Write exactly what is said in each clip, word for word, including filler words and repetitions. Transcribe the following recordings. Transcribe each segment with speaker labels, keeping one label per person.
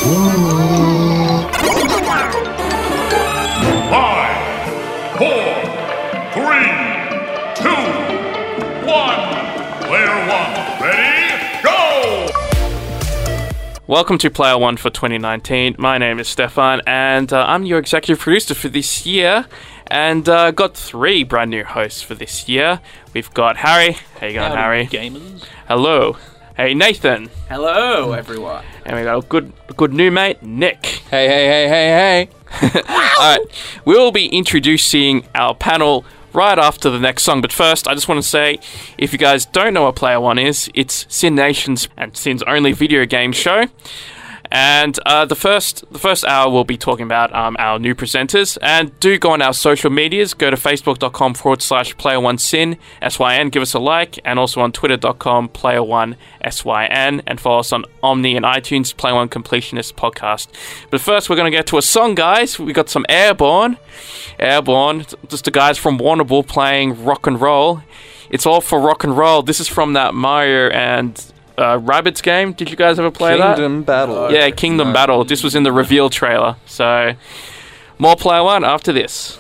Speaker 1: Five, four, three, two, one. Player one, ready, go!
Speaker 2: Welcome to Player One for twenty nineteen. My name is Stefan, and uh, I'm your executive producer for this year. And uh, got three brand new hosts for this year. We've got Harry. How you going, Harry?
Speaker 3: Gamers.
Speaker 2: Hello. Hey, Nathan.
Speaker 4: Hello, everyone.
Speaker 2: And we got a good, good new mate, Nick.
Speaker 3: Hey, hey, hey, hey, hey.
Speaker 2: All right, we will be introducing our panel right after the next song. But first, I just want to say, if you guys don't know what Player One is, it's Sin Nation's and Sin's only video game show. And uh, the first the first hour we'll be talking about um, our new presenters. And do go on our social medias. Go to facebook.com forward slash player one sin, S Y N. Give us a like. And also on twitter.com player one S Y N. And follow us on Omni and iTunes, Player One Completionist Podcast. But first, we're going to get to a song, guys. We got some Airborne. Airborne. Just the guys from Warrnambool playing rock and roll. It's all for rock and roll. This is from that Mario and Uh, Rabbids game. Did you guys ever play
Speaker 3: Kingdom
Speaker 2: that?
Speaker 3: Kingdom Battle.
Speaker 2: Yeah, Kingdom
Speaker 3: No.
Speaker 2: Battle. This was in the reveal trailer. So, more Player One after this.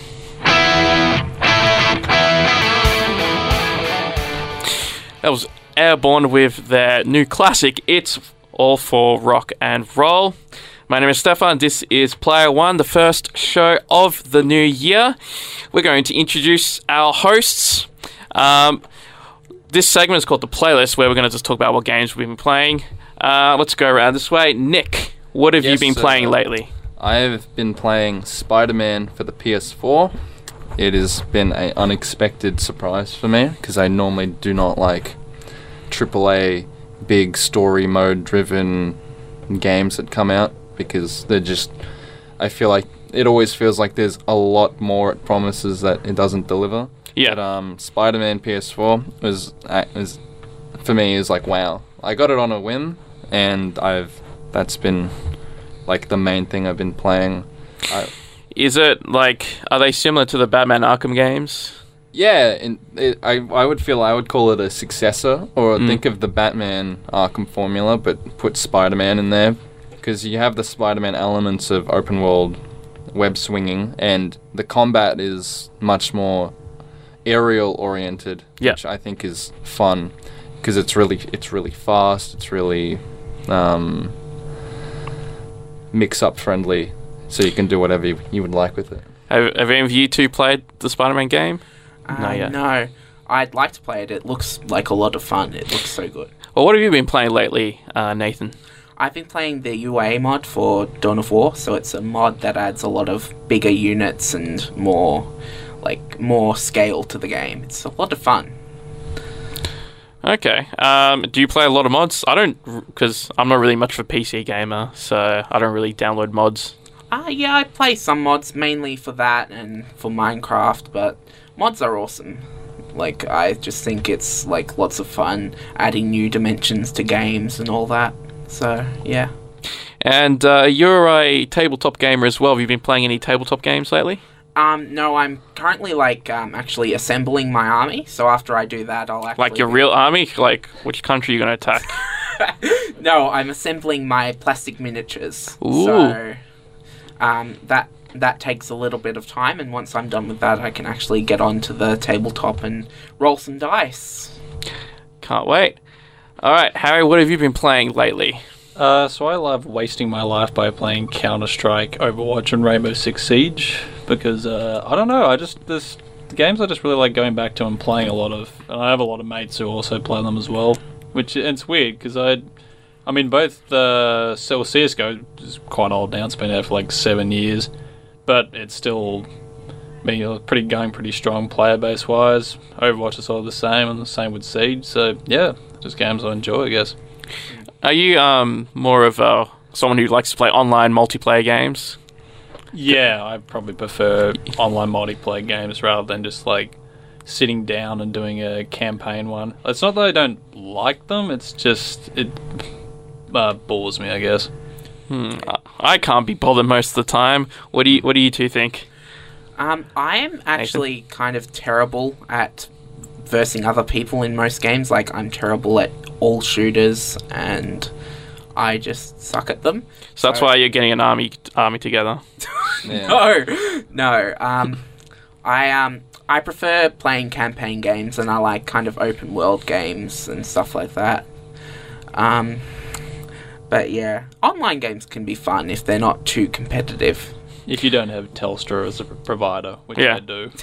Speaker 2: That was Airborne with their new classic, It's All for Rock and Roll. My name is Stefan. This is Player One, the first show of the new year. We're going to introduce our hosts. Um... This segment is called The Playlist, where we're going to just talk about what games we've been playing. Uh, let's go around this way. Nick, what have
Speaker 3: Yes,
Speaker 2: you been
Speaker 3: sir.
Speaker 2: playing lately?
Speaker 3: I've been playing Spider-Man for the P S four. It has been an unexpected surprise for me, because I normally do not like triple A, big story mode driven games that come out, because they're just... I feel like it always feels like there's a lot more it promises that it doesn't deliver.
Speaker 2: Yeah.
Speaker 3: But um, Spider-Man P S four was, uh, was for me is like wow. I got it on a whim, and I've that's been like the main thing I've been playing. I,
Speaker 2: Is it like, are they similar to the Batman Arkham games?
Speaker 3: yeah, and it, I I would feel I would call it a successor, or
Speaker 2: Mm.
Speaker 3: think of the Batman Arkham formula, but put Spider-Man in there, because you have the Spider-Man elements of open world web swinging, and the combat is much more aerial oriented,
Speaker 2: Yeah.
Speaker 3: which I think is fun, because it's really it's really fast, it's really um, mix up friendly, so you can do whatever you, you would like with it.
Speaker 2: Have, have any of you two played the Spider-Man game?
Speaker 4: Uh,
Speaker 2: Not yet.
Speaker 4: No, I'd like to play it. It looks like a lot of fun. It looks so good.
Speaker 2: Well, what have you been playing lately, uh, Nathan?
Speaker 4: I've been playing the U A mod for Dawn of War, so it's a mod that adds a lot of bigger units and more, like, more scale to the game. It's a lot of fun.
Speaker 2: Okay. Um, do you play a lot of mods? I don't, because I'm not really much of a P C gamer, so I don't really download mods.
Speaker 4: Uh, yeah, I play some mods, mainly for that and for Minecraft, but mods are awesome. Like, I just think it's, like, lots of fun adding new dimensions to games and all that. So, yeah.
Speaker 2: And uh, you're a tabletop gamer as well. Have you been playing any tabletop games lately?
Speaker 4: Um, no, I'm currently, like, um, actually assembling my army, so after I do that, I'll actually...
Speaker 2: Like your real army? Like, which country are you going to attack?
Speaker 4: No, I'm assembling my plastic miniatures.
Speaker 2: Ooh.
Speaker 4: So, um, that that takes a little bit of time, and once I'm done with that, I can actually get onto the tabletop and roll some dice.
Speaker 2: Can't wait. Alright, Harry, what have you been playing lately?
Speaker 5: Uh, so I love wasting my life by playing Counter-Strike, Overwatch, and Rainbow Six Siege, because, uh, I don't know, I just, there's games I just really like going back to and playing a lot of, and I have a lot of mates who also play them as well, which, it's weird, because I, I mean, both, uh, so C S G O is quite old now, it's been out for like seven years, but it's still, being a pretty, going pretty strong player base-wise. Overwatch is all the same, and the same with Siege, so, yeah, just games I enjoy, I guess.
Speaker 2: Are you um more of uh, someone who likes to play online multiplayer games?
Speaker 5: Yeah, I probably prefer online multiplayer games rather than just like sitting down and doing a campaign one. It's not that I don't like them, it's just it uh, bores me, I guess.
Speaker 2: Hmm, I can't be bothered most of the time. What do you What do you two think?
Speaker 4: Um, I am actually kind of terrible at versing other people in most games. Like, I'm terrible at all shooters, and I just suck at them.
Speaker 2: So that's why you're getting an army army together.
Speaker 3: Yeah.
Speaker 4: No, no. Um, I um I prefer playing campaign games, and I like kind of open world games and stuff like that. Um, but yeah, online games can be fun if they're not too competitive.
Speaker 5: If you don't have Telstra as a provider, which
Speaker 2: Yeah.
Speaker 5: I do.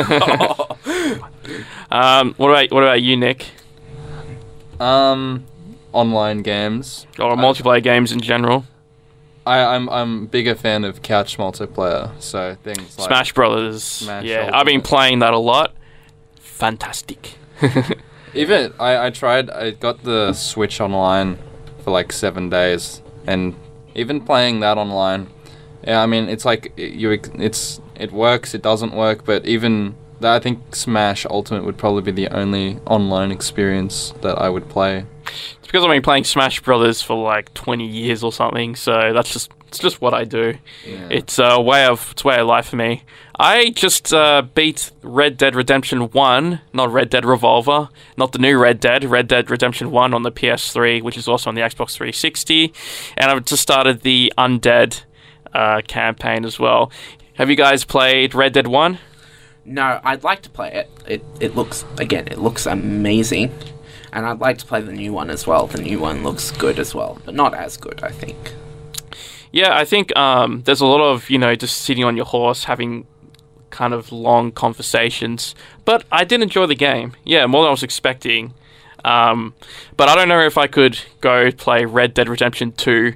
Speaker 2: Um, what about what about you, Nick?
Speaker 3: Um, online games.
Speaker 2: Or multiplayer games in general?
Speaker 3: I, I'm I'm a bigger fan of couch multiplayer. So things like
Speaker 2: Smash Brothers.
Speaker 3: Smash
Speaker 2: yeah,
Speaker 3: Ultimate.
Speaker 2: I've been playing that a lot. Fantastic.
Speaker 3: Even I, I tried. I got the Switch online for like seven days, and even playing that online, yeah, I mean, it's like you. It's it works. It doesn't work, but even that, I think Smash Ultimate would probably be the only online experience that I would play.
Speaker 2: It's because I've been playing Smash Brothers for like twenty years or something, so that's just it's just what I do.
Speaker 3: Yeah.
Speaker 2: It's a way of it's a way of life for me. I just uh, beat Red Dead Redemption one, not Red Dead Revolver, not the new Red Dead, Red Dead Redemption one on the P S three, which is also on the Xbox three sixty, and I've just started the Undead uh, campaign as well. Have you guys played Red Dead one?
Speaker 4: No, I'd like to play it. It it looks again, it looks amazing, and I'd like to play the new one as well. The new one looks good as well, but not as good, I think.
Speaker 2: Yeah, I think um, there's a lot of, you know, just sitting on your horse, having kind of long conversations. But I did enjoy the game. Yeah, more than I was expecting. Um, but I don't know if I could go play Red Dead Redemption two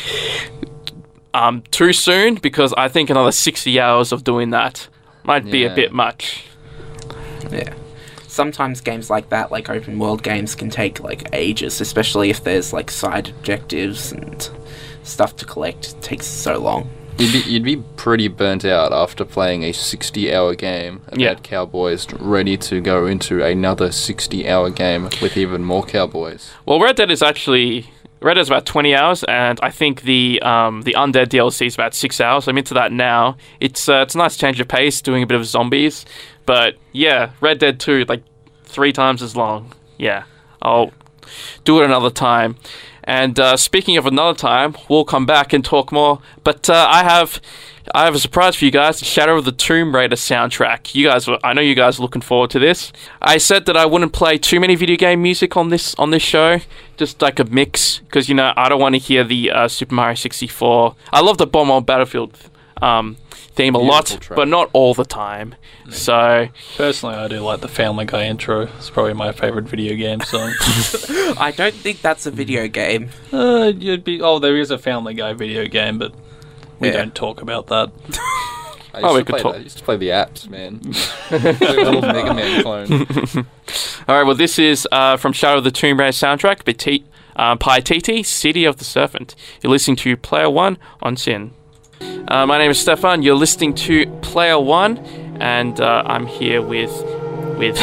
Speaker 2: um, too soon, because I think another sixty hours of doing that might be a
Speaker 3: Yeah.
Speaker 2: bit much.
Speaker 4: Yeah. Sometimes games like that, like open world games, can take like ages, especially if there's like side objectives and stuff to collect. It takes so long.
Speaker 3: You'd be you'd be pretty burnt out after playing a sixty-hour game about
Speaker 2: Yeah.
Speaker 3: cowboys, ready to go into another sixty-hour game with even more cowboys.
Speaker 2: Well, Red Dead is actually... Red Dead's about twenty hours, and I think the um, the Undead D L C is about six hours. I'm into that now. It's uh, it's a nice change of pace, doing a bit of zombies. But yeah, Red Dead two, like three times as long. Yeah, I'll do it another time. And uh, speaking of another time, we'll come back and talk more. But uh, I have I have a surprise for you guys: the Shadow of the Tomb Raider soundtrack. You guys, were, I know you guys are looking forward to this. I said that I wouldn't play too many video game music on this on this show, just like a mix, because you know I don't want to hear the uh, Super Mario sixty-four. I love the Bomb on Battlefield um, theme a lot,
Speaker 3: Beautiful track.
Speaker 2: but not all the time. So
Speaker 5: Personally, I do like the Family Guy intro. It's probably my favorite video game song.
Speaker 4: I don't think that's a video game.
Speaker 5: uh, you'd be. Oh, there is a Family Guy video game, but we
Speaker 4: Yeah.
Speaker 5: don't talk about that.
Speaker 3: I used,
Speaker 2: Oh, we
Speaker 3: to
Speaker 2: could
Speaker 3: play
Speaker 2: talk-
Speaker 3: that. I used to play the apps, man. Like a little Mega Man clone.
Speaker 2: all right, well, this is uh, from Shadow of the Tomb Raider soundtrack, Petit, uh, Paititi, City of the Serpent. You're listening to Player One on Sin. Uh, my name is Stefan. You're listening to Player One, and uh, I'm here with with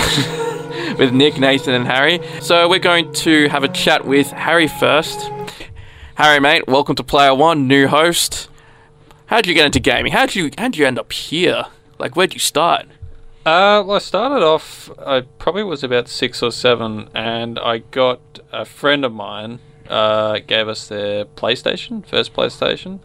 Speaker 2: with Nick, Nathan, and Harry. So we're going to have a chat with Harry first. Harry, mate, welcome to Player One, new host. How'd you get into gaming? How'd you how'd you end up here? Like, where'd you start?
Speaker 5: Uh, well, I started off, I probably was about six or seven, and I got a friend of mine uh, gave us their PlayStation, first PlayStation.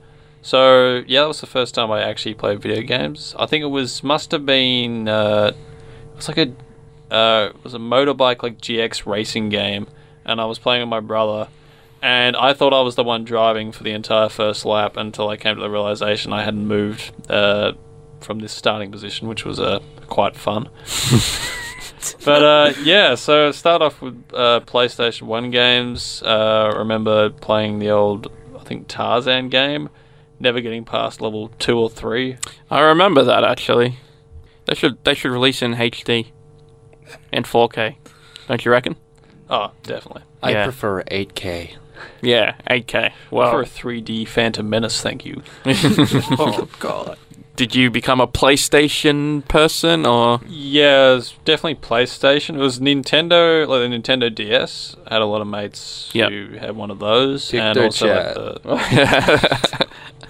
Speaker 5: So, yeah, that was the first time I actually played video games. I think it was, must have been, uh, it was like a, uh, it was a motorbike, like, G X racing game, and I was playing with my brother, and I thought I was the one driving for the entire first lap until I came to the realization I hadn't moved, uh, from this starting position, which was uh, quite fun. But uh, yeah, so start off with uh, PlayStation one games. Uh, I remember playing the old, I think, Tarzan game, never getting past level two or three.
Speaker 2: I remember that actually. They should they should release in H D and four K. Don't you reckon?
Speaker 5: Oh, definitely.
Speaker 3: I
Speaker 2: Yeah.
Speaker 3: prefer eight K.
Speaker 2: Yeah, eight K. Well,
Speaker 5: For a three D Phantom Menace, thank you.
Speaker 4: Oh god.
Speaker 2: did you become a PlayStation person or?
Speaker 5: Yeah, it was definitely PlayStation. It was Nintendo, like the Nintendo D S. I had a lot of mates
Speaker 2: Yep.
Speaker 5: who had one of those,
Speaker 3: Pick
Speaker 5: and
Speaker 3: their
Speaker 5: also
Speaker 3: chat.
Speaker 5: like the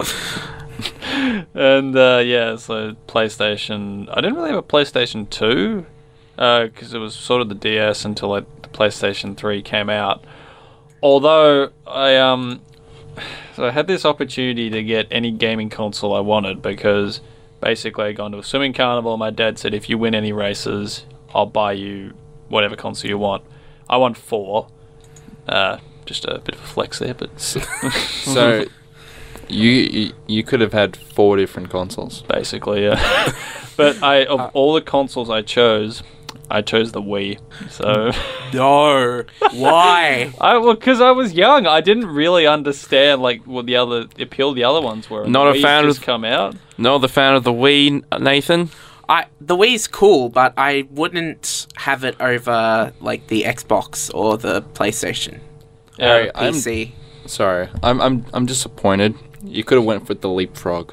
Speaker 5: and uh, yeah, so PlayStation. I didn't really have a PlayStation two because it was sort of the D S until like the PlayStation three came out. Although I um so I had this opportunity to get any gaming console I wanted because basically I'd gone to a swimming carnival. My dad said, if you win any races, I'll buy you whatever console you want. I won four. Uh, just a bit of a flex there, but
Speaker 3: So you, you you could have had four different consoles.
Speaker 5: basically, yeah. But I of all the consoles I chose, I chose the Wii. So
Speaker 4: No. Why?
Speaker 5: I well, because I was young, I didn't really understand like what the other the appeal of the other ones were.
Speaker 2: Not
Speaker 5: the
Speaker 2: a
Speaker 5: Wii's
Speaker 2: fan
Speaker 5: just
Speaker 2: of-
Speaker 5: come out.
Speaker 2: Not the fan of the Wii, Nathan.
Speaker 4: I the Wii's cool, but I wouldn't have it over like the Xbox or the PlayStation.
Speaker 3: Harry,
Speaker 4: P
Speaker 3: I'm
Speaker 4: C.
Speaker 3: sorry. I'm I'm I'm disappointed. You could have went with the leapfrog.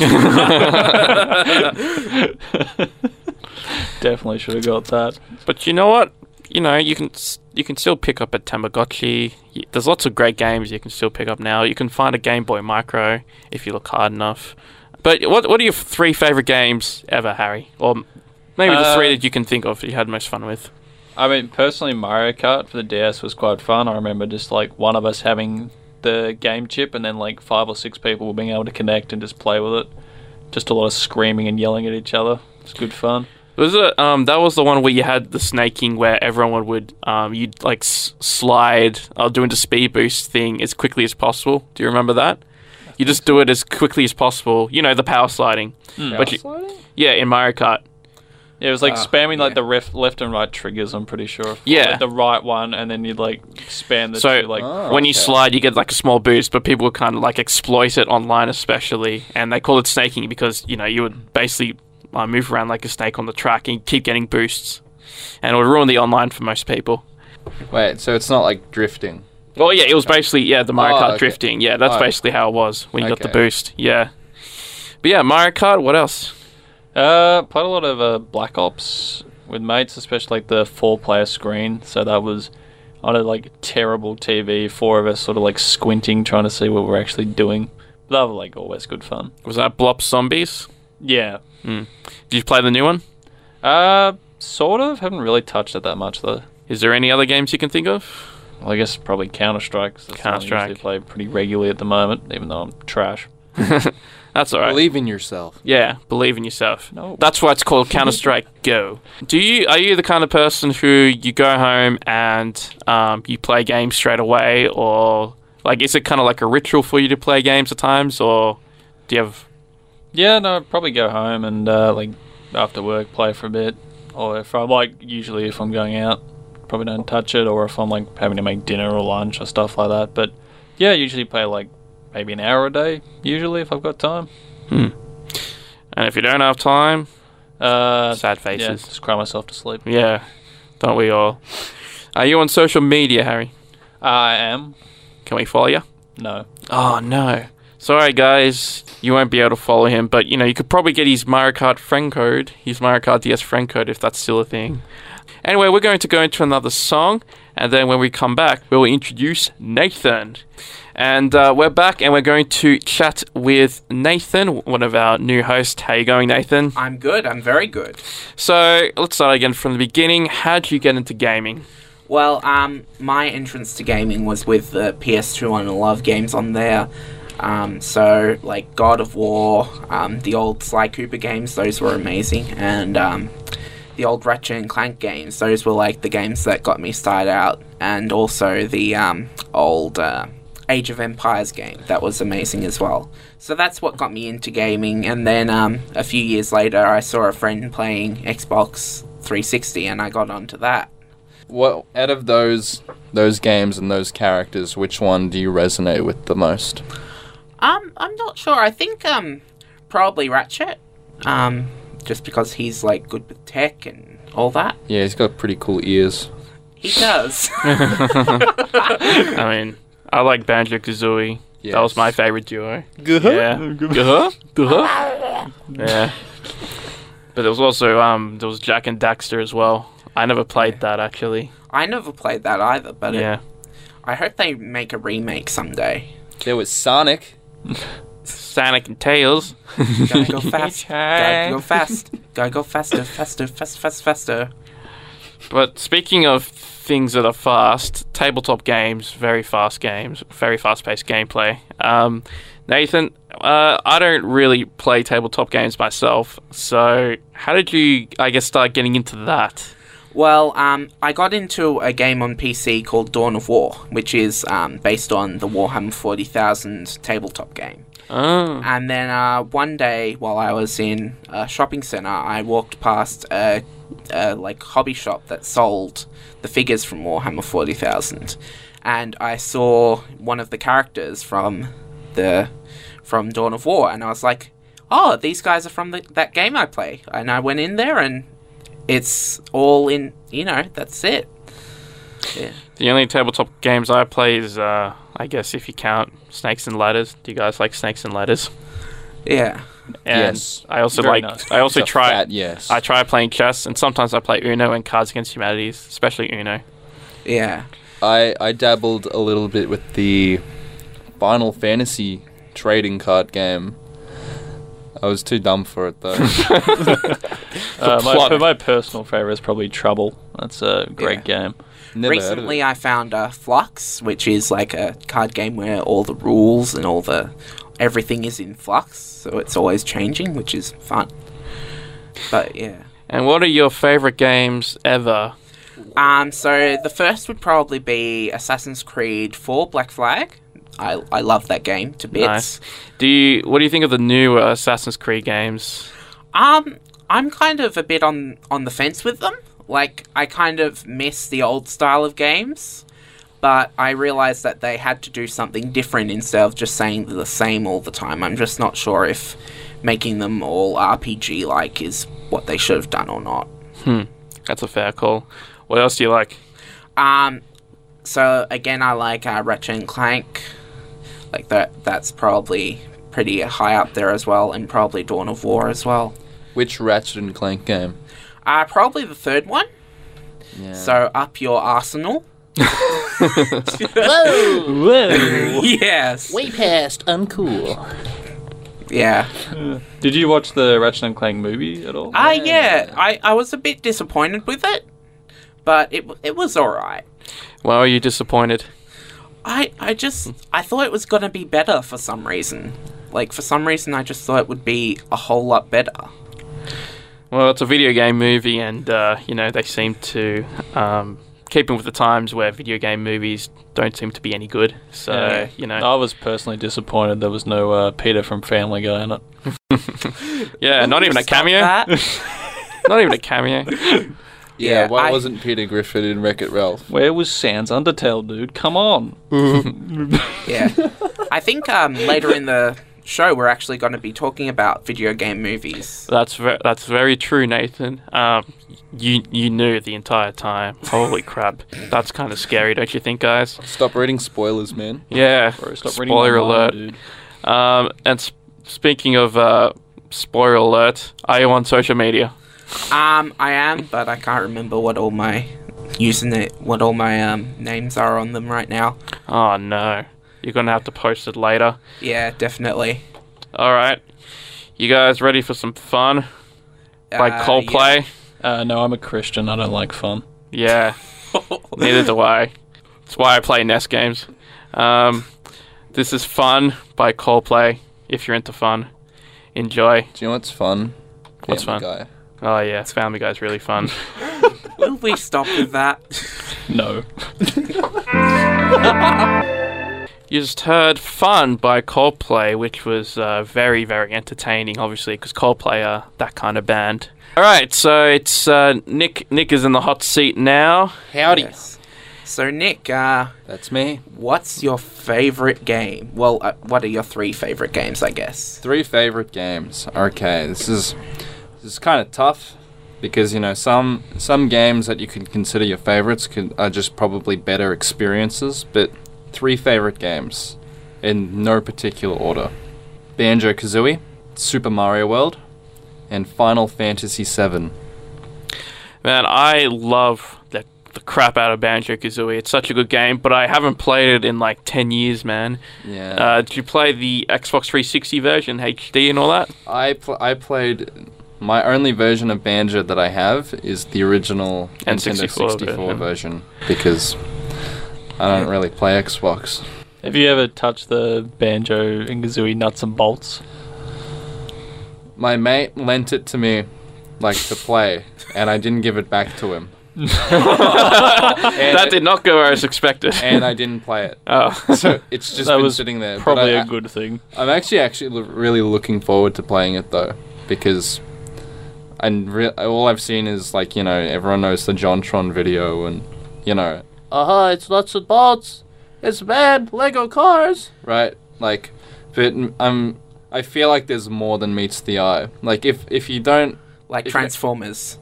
Speaker 5: Definitely should have got that.
Speaker 2: But you know what? You know, you can s- you can still pick up a Tamagotchi. Y- There's lots of great games you can still pick up now. You can find a Game Boy Micro if you look hard enough. But what what are your three favorite games ever, Harry? Or maybe the
Speaker 5: Uh,
Speaker 2: three that you can think of that you had most fun with.
Speaker 5: I mean, personally, Mario Kart for the D S was quite fun. I remember just like one of us having the game chip and then like five or six people being able to connect and just play with it. Just a lot of screaming and yelling at each other. It's good fun.
Speaker 2: Was it um that was the one where you had the snaking where everyone would um you'd like s- slide or doing the speed boost thing as quickly as possible. Do you remember that? You just do it as quickly as possible. You know, the power sliding. But you, yeah, in Mario Kart.
Speaker 5: Yeah, it was like
Speaker 4: Ah,
Speaker 5: spamming like
Speaker 4: yeah.
Speaker 5: the ref- left and right triggers, I'm pretty sure.
Speaker 2: Yeah.
Speaker 5: Like, the right one, and then you'd like spam the
Speaker 2: So
Speaker 5: two, like.
Speaker 3: Oh,
Speaker 2: when you
Speaker 3: okay.
Speaker 2: slide, you get like a small boost, but people would kind of like exploit it online, especially, and they call it snaking because you know you would basically uh, move around like a snake on the track and keep getting boosts, and it would ruin the online for most people.
Speaker 3: Wait, so it's not like drifting.
Speaker 2: Well, yeah, it was basically yeah the Mario
Speaker 3: Oh,
Speaker 2: Kart
Speaker 3: okay.
Speaker 2: drifting. Yeah, that's
Speaker 3: Oh.
Speaker 2: basically how it was when you got the
Speaker 3: Okay.
Speaker 2: boost. Yeah, but yeah, Mario Kart. What else?
Speaker 5: Uh, played a lot of uh, Black Ops with mates, especially like the four-player screen. So that was on a like terrible T V, four of us sort of like squinting, trying to see what we're actually doing. But that was like always good fun.
Speaker 2: Was that Blop Zombies?
Speaker 5: Yeah.
Speaker 2: Did you play the new one?
Speaker 5: Uh, sort of. Haven't really touched it that much though.
Speaker 2: Is there any other games you can think of?
Speaker 5: Well, I guess probably Counter Strike. That's the one I
Speaker 2: Counter-Strike.
Speaker 5: usually play pretty regularly at the moment, even though I'm trash.
Speaker 2: That's all right.
Speaker 3: Believe in yourself.
Speaker 2: Yeah, believe in yourself.
Speaker 5: No.
Speaker 2: That's why it's called Counter Strike Go. Do you are you the kind of person who you go home and um, you play games straight away, or like is it kind of like a ritual for you to play games at times, or do you have?
Speaker 5: Yeah, no, I'd probably go home and uh, like after work play for a bit, or if I'm like usually if I'm going out, probably don't touch it, or if I'm like having to make dinner or lunch or stuff like that. But yeah, I usually play like maybe an hour a day, usually if I've got time.
Speaker 2: And if you don't have time,
Speaker 5: Uh,
Speaker 2: sad
Speaker 5: yeah,
Speaker 2: faces.
Speaker 5: just cry myself to sleep.
Speaker 2: Yeah, don't we all? Are you on social media, Harry?
Speaker 5: I am.
Speaker 2: Can we follow you?
Speaker 5: No.
Speaker 2: Oh no. Sorry guys, you won't be able to follow him, but you know, you could probably get his Mario Kart friend code, his Mario Kart D S friend code if that's still a thing. Anyway, we're going to go into another song, and then when we come back, we'll introduce Nathan. And uh, we're back, and we're going to chat with Nathan, one of our new hosts. How you going, Nathan?
Speaker 4: I'm good. I'm very good.
Speaker 2: So, let's start again from the beginning. How'd you get into gaming?
Speaker 4: Well, um, my entrance to gaming was with the P S two and a lot of games on there. Um, so, like God of War, um, the old Sly Cooper games, those were amazing. And um, the old Ratchet and Clank games, those were like the games that got me started out. And also the um, old uh, Age of Empires game, that was amazing as well. So that's what got me into gaming. And then um, a few years later, I saw a friend playing Xbox three sixty and I got onto that.
Speaker 3: What out of those those games and those characters, which one do you resonate with the most?
Speaker 4: Um, I'm not sure. I think um, probably Ratchet. Um, just because he's like good with tech and all that.
Speaker 3: Yeah, he's got pretty cool ears.
Speaker 4: He does.
Speaker 2: I mean, I like Banjo-Kazooie.
Speaker 3: Yes.
Speaker 2: That was my favorite duo. Yeah. Guh? Guh? Yeah. But there was also um there was Jack and Daxter as well. I never played that actually.
Speaker 4: I never played that either, but it,
Speaker 2: Yeah.
Speaker 4: I hope they make a remake someday.
Speaker 3: There was Sonic.
Speaker 2: Sonic and Tails.
Speaker 4: Gotta go fast. Gotta go fast. Gotta go faster, faster, faster, faster, faster.
Speaker 2: But speaking of things that are fast, tabletop games, very fast games, very fast-paced gameplay. Um, Nathan, uh, I don't really play tabletop games myself, so how did you, I guess, start getting into that?
Speaker 4: Well, um, I got into a game on P C called Dawn of War, which is um, based on the Warhammer forty thousand tabletop game.
Speaker 2: Oh.
Speaker 4: And then uh, one day, while I was in a shopping centre, I walked past a, a like hobby shop that sold the figures from Warhammer forty thousand, and I saw one of the characters from the from Dawn of War, and I was like, "Oh, these guys are from the, that game I play." And I went in there, and it's all in. You know, that's it. Yeah.
Speaker 2: The only tabletop games I play is, uh, I guess, if you count Snakes and Ladders. Do you guys like Snakes and Ladders?
Speaker 4: Yeah.
Speaker 2: And
Speaker 3: Yes.
Speaker 2: I also
Speaker 5: Very
Speaker 2: like.
Speaker 5: nice.
Speaker 2: I also
Speaker 3: It's a
Speaker 2: try.
Speaker 3: fat yes.
Speaker 2: I try playing chess, and sometimes I play Uno and Cards Against Humanity, especially Uno.
Speaker 4: Yeah.
Speaker 3: I, I dabbled a little bit with the Final Fantasy trading card game. I was too dumb for it though.
Speaker 5: Uh, my,
Speaker 2: plot.
Speaker 5: my personal favourite is probably Trouble. That's a great game.
Speaker 3: Never
Speaker 4: Recently,
Speaker 3: heard
Speaker 4: I found uh, Flux, which is like a card game where all the rules and all the everything is in flux, so it's always changing, which is fun. But yeah.
Speaker 2: And what are your favorite games ever?
Speaker 4: Um. So the first would probably be Assassin's Creed four Black Flag. I I love that game to bits.
Speaker 2: Nice. Do you? What do you think of the new uh, Assassin's Creed games?
Speaker 4: Um, I'm kind of a bit on on the fence with them. Like, I kind of miss the old style of games, but I realised that they had to do something different instead of just saying the same all the time. I'm just not sure if making them all R P G-like is what they should have done or not.
Speaker 2: Hmm. That's a fair call. What else do you like?
Speaker 4: Um, so again, I like uh, Ratchet and Clank. Like that. That's probably pretty high up there as well, and probably Dawn of War as well.
Speaker 3: Which Ratchet and Clank game?
Speaker 4: Uh, probably the third one.
Speaker 3: Yeah.
Speaker 4: So up your arsenal.
Speaker 6: Whoa!
Speaker 5: Whoa!
Speaker 4: Yes.
Speaker 6: Way past uncool.
Speaker 4: Yeah.
Speaker 5: Did you watch the Ratchet and Clank movie at all?
Speaker 4: Ah, yeah. I, I was a bit disappointed with it, but it it was alright.
Speaker 2: Why are you disappointed?
Speaker 4: I, I just... I thought it was going to be better for some reason. Like, for some reason, I just thought it would be a whole lot better.
Speaker 2: Well, it's a video game movie, and uh, you know they seem to um, keep in with the times where video game movies don't seem to be any good. So
Speaker 5: Yeah.
Speaker 2: you know,
Speaker 5: I was personally disappointed there was no uh, Peter from Family Guy in it.
Speaker 2: yeah, not even a
Speaker 4: Stop
Speaker 2: cameo.
Speaker 4: that.
Speaker 2: Not even a cameo.
Speaker 3: yeah,
Speaker 4: yeah,
Speaker 3: why
Speaker 4: I-
Speaker 3: wasn't Peter Griffin in Wreck-It Ralph?
Speaker 5: Where was Sans Undertale, dude? Come on.
Speaker 4: Yeah. I think um, later in the show, we're actually going to be talking about video game movies.
Speaker 2: That's ve- that's very true, Nathan. Um, you you knew the entire time. Holy crap, that's kind of scary, don't you think, guys?
Speaker 3: Stop reading spoilers, man.
Speaker 2: Yeah.
Speaker 5: Bro, stop reading
Speaker 2: Spoiler
Speaker 5: my mind,
Speaker 2: alert.
Speaker 5: dude.
Speaker 2: Um, and sp- speaking of uh, spoiler alert, are you on social media?
Speaker 4: Um, I am, but I can't remember what all my using it, what all my um names are on them right now.
Speaker 2: Oh no, you're gonna have to post it later.
Speaker 4: Yeah, definitely.
Speaker 2: All right, you guys ready for some fun? Like
Speaker 4: Uh,
Speaker 2: Coldplay?
Speaker 5: Uh, no, I'm a Christian. I don't like fun.
Speaker 2: Yeah.
Speaker 4: yeah.
Speaker 2: Neither do I. That's why I play N E S games. Um, this is Fun by Coldplay. If you're into fun, enjoy.
Speaker 3: Do you know what's fun?
Speaker 2: What's
Speaker 3: Family
Speaker 2: fun?
Speaker 3: Guy.
Speaker 2: Oh yeah, Family Guy's really fun.
Speaker 4: Will we stop with that?
Speaker 5: No.
Speaker 2: You just heard Fun by Coldplay, which was uh, very, very entertaining, obviously, because Coldplay are that kind of band. All right, so it's uh, Nick. Nick is in the hot seat now.
Speaker 6: Howdy.
Speaker 4: Yes. So Nick, uh,
Speaker 3: That's me.
Speaker 4: what's your favorite game? Well, uh, what are your three favorite games? I guess.
Speaker 3: Three favorite games. Okay, this is this is kind of tough because you know some some games that you can consider your favorites could, are just probably better experiences. But three favorite games in no particular order: Banjo-Kazooie, Super Mario World, and Final Fantasy seven.
Speaker 2: Man, I love the, the crap out of Banjo-Kazooie. It's such a good game, but I haven't played it in like ten years, man.
Speaker 3: Yeah.
Speaker 2: Uh, did you play the Xbox three sixty version, H D and all that?
Speaker 3: I pl- I played my only version of Banjo that I have is the original
Speaker 2: N
Speaker 3: Nintendo
Speaker 2: sixty-four
Speaker 3: sixty-four
Speaker 2: version.
Speaker 3: version because I don't really play Xbox.
Speaker 5: Have you ever touched the Banjo and Kazooie nuts and bolts?
Speaker 3: My mate lent it to me, like, to play, and I didn't give it back to him.
Speaker 2: That did not go where I was expected.
Speaker 3: And I didn't play it.
Speaker 2: Oh.
Speaker 3: So it's just
Speaker 5: That
Speaker 3: been
Speaker 5: was
Speaker 3: sitting there. But
Speaker 5: Probably
Speaker 3: I-
Speaker 5: a good thing.
Speaker 3: I'm actually actually lo- really looking forward to playing it though, because and re- all I've seen is like you know everyone knows the JonTron video and you know uh-huh it's lots of bolts, it's bad Lego cars, right? Like, but I'm I feel like there's more than meets the eye. Like if if you don't
Speaker 4: Like
Speaker 3: If-
Speaker 4: Transformers.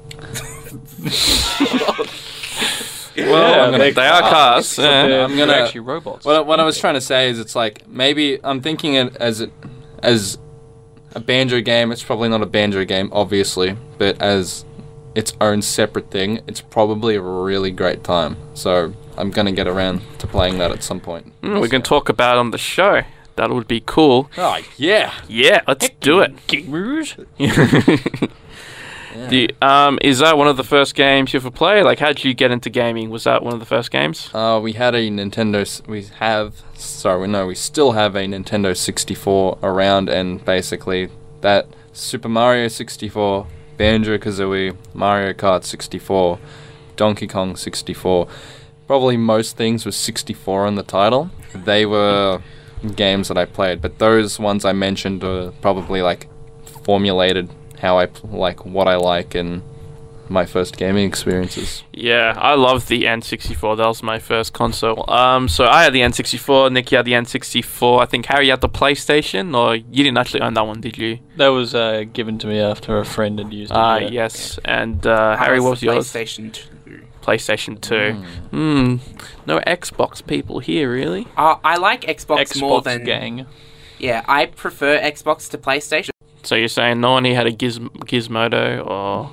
Speaker 2: Well, I'm gonna,
Speaker 5: they-
Speaker 2: they are cars.
Speaker 5: But
Speaker 2: yeah.
Speaker 5: they're,
Speaker 3: I'm gonna-
Speaker 5: they're actually robots.
Speaker 3: What I, what I was trying to say is, it's like maybe I'm thinking it as it as a Banjo game. It's probably not a Banjo game, obviously, but as its own separate thing, it's probably a really great time. So I'm gonna get around to playing that at some point.
Speaker 2: Mm, we can talk about it on the show. That would be cool.
Speaker 3: Oh yeah,
Speaker 2: Yeah, let's do it.
Speaker 5: Gamers?
Speaker 2: Do you- um, is that one of the first games you ever played? Like, how did you get into gaming? Was that one of the first games?
Speaker 3: uh, we had a Nintendo. s- We have sorry, no, we still have a Nintendo sixty-four around, and basically that Super Mario sixty-four, Banjo Kazooie, Mario Kart sixty-four, Donkey Kong sixty-four. Probably most things with sixty-four on the title. They were games that I played, but those ones I mentioned were probably like formulated how I p- like what I like and my first gaming experiences.
Speaker 2: Yeah, I loved the N sixty-four. That was my first console. Um, so I had the N sixty-four. Nicky had the N sixty-four. I think Harry had the PlayStation, or you didn't actually own that one, did you?
Speaker 5: That was uh, given to me after a friend had used it.
Speaker 2: Ah,
Speaker 5: yeah.
Speaker 2: yes. And uh, Harry, what was yours?
Speaker 4: PlayStation two.
Speaker 2: PlayStation two. Hmm. No Xbox people here, really.
Speaker 4: Uh, I like Xbox,
Speaker 5: Xbox
Speaker 4: more than
Speaker 5: gang.
Speaker 4: Yeah, I prefer Xbox to PlayStation.
Speaker 2: So you're saying no one here had a Giz- Gizmodo or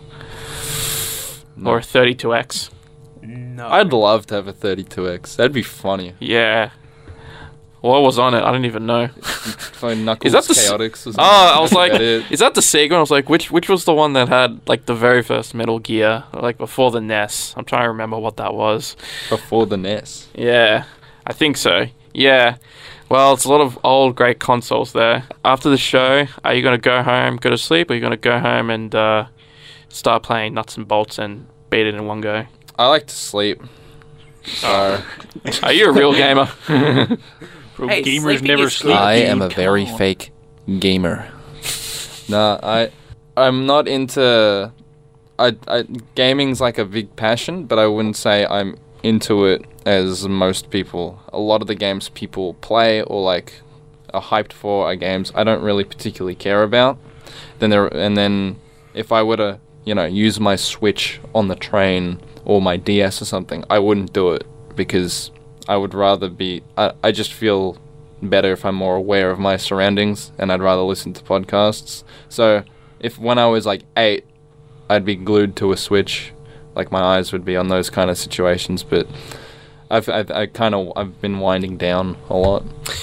Speaker 2: or a thirty-two X?
Speaker 4: No.
Speaker 3: I'd love to have a thirty-two X. That'd be funny.
Speaker 2: Yeah. What was on it? I don't even know.
Speaker 3: Like Knuckles
Speaker 2: that the s-
Speaker 3: Chaotix or something.
Speaker 2: Oh, I was like,
Speaker 3: That it.
Speaker 2: is that the Sega one? I was like, which which was the one that had like the very first Metal Gear, like before the N E S? I'm trying to remember what that was.
Speaker 3: Before the N E S.
Speaker 2: Yeah, I think so. Yeah. Well, it's a lot of old great consoles there. After the show, are you going to go home, go to sleep, or are you going to go home and uh, start playing nuts and bolts and beat it in one go?
Speaker 3: I like to sleep. So
Speaker 2: Are you a real gamer?
Speaker 5: Real
Speaker 4: Hey,
Speaker 5: gamers
Speaker 4: sleeping
Speaker 5: never
Speaker 4: is
Speaker 5: sleep.
Speaker 4: good.
Speaker 3: I am a
Speaker 5: Come
Speaker 3: very
Speaker 5: on.
Speaker 3: fake gamer. Nah, I I'm not into I, I gaming's like a big passion, but I wouldn't say I'm into it as most people. A lot of the games people play or like are hyped for are games I don't really particularly care about. Then there and then if I were to, you know, use my Switch on the train or my D S or something, I wouldn't do it because I would rather be I, I just feel better if I'm more aware of my surroundings, and I'd rather listen to podcasts. So if when I was like eight, I'd be glued to a Switch, like my eyes would be on those kind of situations. But I've, I've I kind of I've been winding down a lot.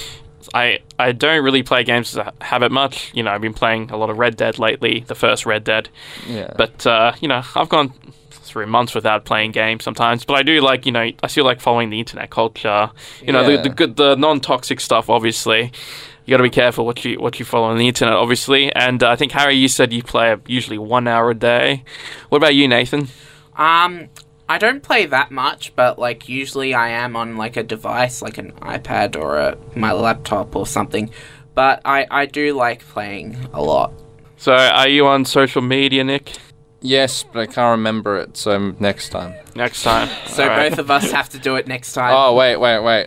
Speaker 2: I, I don't really play games as a habit much. You know, I've been playing a lot of Red Dead lately, the first Red Dead.
Speaker 3: Yeah.
Speaker 2: But, uh, you know, I've gone through months without playing games sometimes. But I do like, you know, I still like following the internet culture. You know,
Speaker 3: Yeah.
Speaker 2: the, the good, the non-toxic stuff, obviously. You got to be careful what you what you follow on the internet, obviously. And uh, I think, Harry, you said you play usually one hour a day. What about you, Nathan?
Speaker 4: Um, I don't play that much, but like usually I am on like a device, like an iPad or a my laptop or something. But I I do like playing a lot.
Speaker 2: So, are you on social media, Nick?
Speaker 3: Yes, but I can't remember it. So next time.
Speaker 2: Next time.
Speaker 4: So
Speaker 2: All right.
Speaker 4: both of us have to do it next time.
Speaker 3: Oh wait, wait, wait.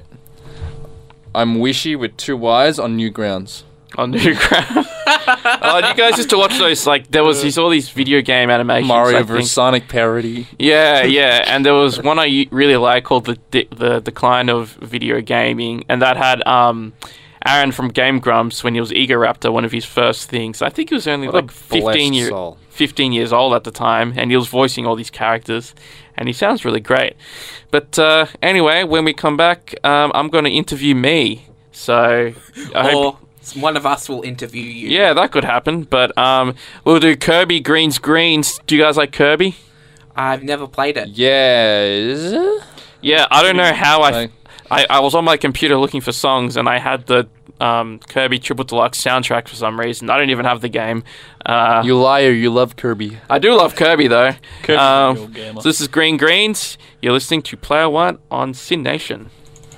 Speaker 3: I'm Wishy with two Y's on Newgrounds.
Speaker 2: On Newgrounds. Oh, you guys used to watch those, like, there was these, all these video game animations.
Speaker 3: Mario
Speaker 2: I
Speaker 3: vs
Speaker 2: think.
Speaker 3: Sonic parody.
Speaker 2: Yeah, yeah, and there was one I u- really like called the Di- the Decline of Video Gaming, and that had um, Aaron from Game Grumps when he was Egoraptor, one of his first things. I think he was only
Speaker 3: What a
Speaker 2: like fifteen,
Speaker 3: blessed
Speaker 2: year,
Speaker 3: soul.
Speaker 2: fifteen years old at the time, and he was voicing all these characters, and he sounds really great. But uh, anyway, when we come back, um, I'm going to interview me. So I hope.
Speaker 4: Or One of us will interview you.
Speaker 2: Yeah, that could happen. But um, we'll do Kirby Greens Greens. Do you guys like Kirby?
Speaker 4: I've never played it.
Speaker 3: Yeah.
Speaker 2: Yeah, I don't know how I,
Speaker 3: Like-
Speaker 2: I... I was on my computer looking for songs, and I had the um, Kirby Triple Deluxe soundtrack for some reason. I don't even have the game. Uh,
Speaker 3: You liar, you love Kirby.
Speaker 2: I do love Kirby, though.
Speaker 5: Kirby's
Speaker 2: Um,
Speaker 5: a real gamer.
Speaker 2: So this is Green Greens. You're listening to Player One on Sin Nation.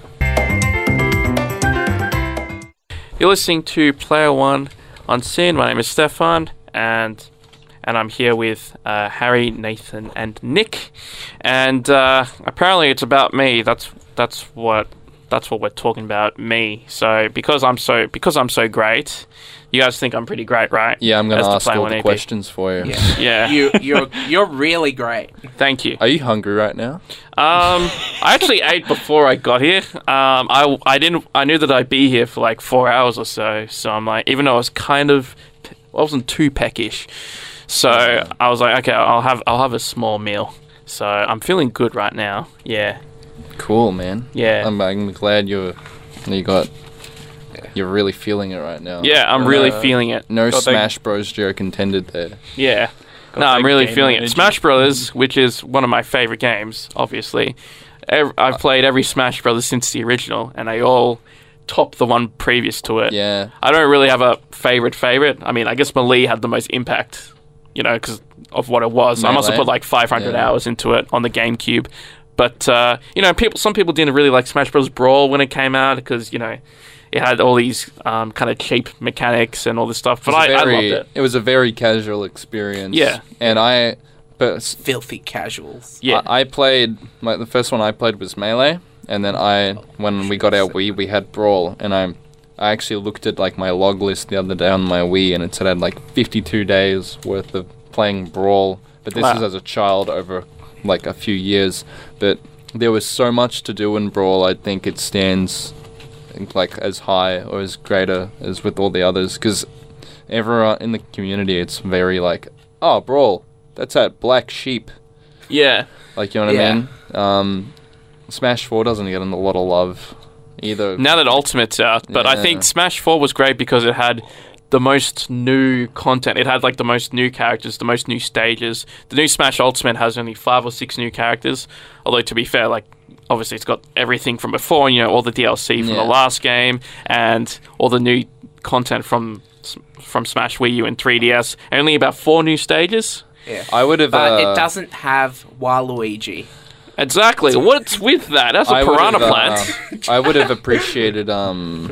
Speaker 2: You're listening to Player One on Sin. My name is Stefan, and and I'm here with uh, Harry, Nathan, and Nick. And uh, apparently, it's about me. That's that's what that's what we're talking about. Me. So because I'm so because I'm so great, you guys think I'm pretty great, right?
Speaker 3: Yeah, I'm going
Speaker 2: As
Speaker 3: to
Speaker 2: the
Speaker 3: ask
Speaker 2: Player
Speaker 3: all
Speaker 2: One
Speaker 3: the
Speaker 2: A P.
Speaker 3: questions for you.
Speaker 4: Yeah.
Speaker 2: Yeah.
Speaker 4: You, you're you're really great.
Speaker 2: Thank you.
Speaker 3: Are you hungry right now?
Speaker 2: Um, I actually ate before I got here. Um, I, I didn't. I knew that I'd be here for like four hours or so. So I'm like, even though I was kind of, I wasn't too peckish. So I was like, okay, I'll have I'll have a small meal. So I'm feeling good right now. Yeah,
Speaker 3: Cool, man.
Speaker 2: yeah,
Speaker 3: I'm, I'm glad you're, you got, you're really feeling it right now.
Speaker 2: yeah. I'm really
Speaker 5: Uh,
Speaker 2: feeling it.
Speaker 3: No
Speaker 5: Got that-
Speaker 3: Smash Bros joke intended there.
Speaker 2: Yeah.
Speaker 5: Got
Speaker 2: No, I'm
Speaker 5: that
Speaker 2: really
Speaker 5: gamer
Speaker 2: feeling it.
Speaker 5: energy.
Speaker 2: Smash Brothers, which is one of my favorite games, obviously. Ev- I've played every Smash Brothers since the original, and they all top the one previous to it.
Speaker 3: Yeah.
Speaker 2: I don't really have a favorite favorite. I mean, I guess Melee had the most impact, you know, because of what it was. I must have
Speaker 3: Melee?
Speaker 2: put like five hundred
Speaker 3: Yeah.
Speaker 2: hours into it on the GameCube. But, uh, you know, people. some people didn't really like Smash Bros. Brawl when it came out because, you know, it had all these um, kind of cheap mechanics and all this stuff. But
Speaker 3: It was
Speaker 2: I,
Speaker 3: a
Speaker 2: I
Speaker 3: very-
Speaker 2: loved it.
Speaker 3: It was a very casual experience.
Speaker 2: Yeah.
Speaker 3: And I, but s-
Speaker 4: Filthy casuals.
Speaker 2: Yeah.
Speaker 3: I, I played, my, the first one I played was Melee, and then I, when we got our Wii, we had Brawl, and I, I actually looked at like my log list the other day on my Wii, and it said I had like fifty-two days worth of playing Brawl, but this
Speaker 2: Wow.
Speaker 3: is as a child over like a few years, but there was so much to do in Brawl, I think it stands like as high or as greater as with all the others, because everyone in the community, it's very like, oh, Brawl, that's that black sheep.
Speaker 2: Yeah.
Speaker 3: Like, you know what
Speaker 4: Yeah.
Speaker 3: I mean? Um, Smash four doesn't get a lot of love either.
Speaker 2: Now that Ultimate's out, but I
Speaker 3: Yeah.
Speaker 2: think Smash four was great because it had the most new content. It had like the most new characters, the most new stages. The new Smash Ultimate has only five or six new characters. Although to be fair, like obviously it's got everything from before. You know, all the D L C from
Speaker 3: Yeah.
Speaker 2: the last game and all the new content from from Smash Wii U and three D S. Only about four new stages.
Speaker 4: Yeah.
Speaker 3: I would have.
Speaker 4: But
Speaker 3: uh,
Speaker 4: it doesn't have Waluigi.
Speaker 2: Exactly. What's with that? That's a
Speaker 3: I
Speaker 2: piranha
Speaker 3: would've,
Speaker 2: plant.
Speaker 3: uh, I would have appreciated. Um,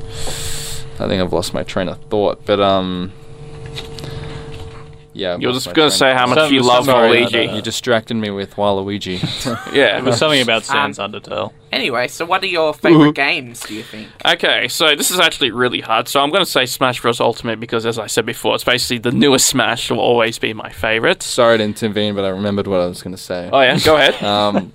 Speaker 3: I think I've lost my train of thought, but um, yeah. I've
Speaker 2: You were
Speaker 3: lost
Speaker 2: just
Speaker 3: my
Speaker 2: going
Speaker 3: train
Speaker 2: to say
Speaker 3: of
Speaker 2: how
Speaker 3: thought.
Speaker 2: much you
Speaker 5: Some-
Speaker 2: love
Speaker 5: sorry,
Speaker 2: Luigi.
Speaker 5: I
Speaker 3: You distracted me with Waluigi.
Speaker 2: Yeah.
Speaker 5: It was something about Sans Undertale.
Speaker 4: Anyway, so what are your favorite games, do you think?
Speaker 2: Okay, so this is actually really hard. So I'm going to say Smash Bros. Ultimate because, as I said before, it's basically the newest Smash. Will always be my favorite.
Speaker 3: Sorry to intervene, but I remembered what I was going to say.
Speaker 2: Oh yeah, go ahead.
Speaker 3: Um,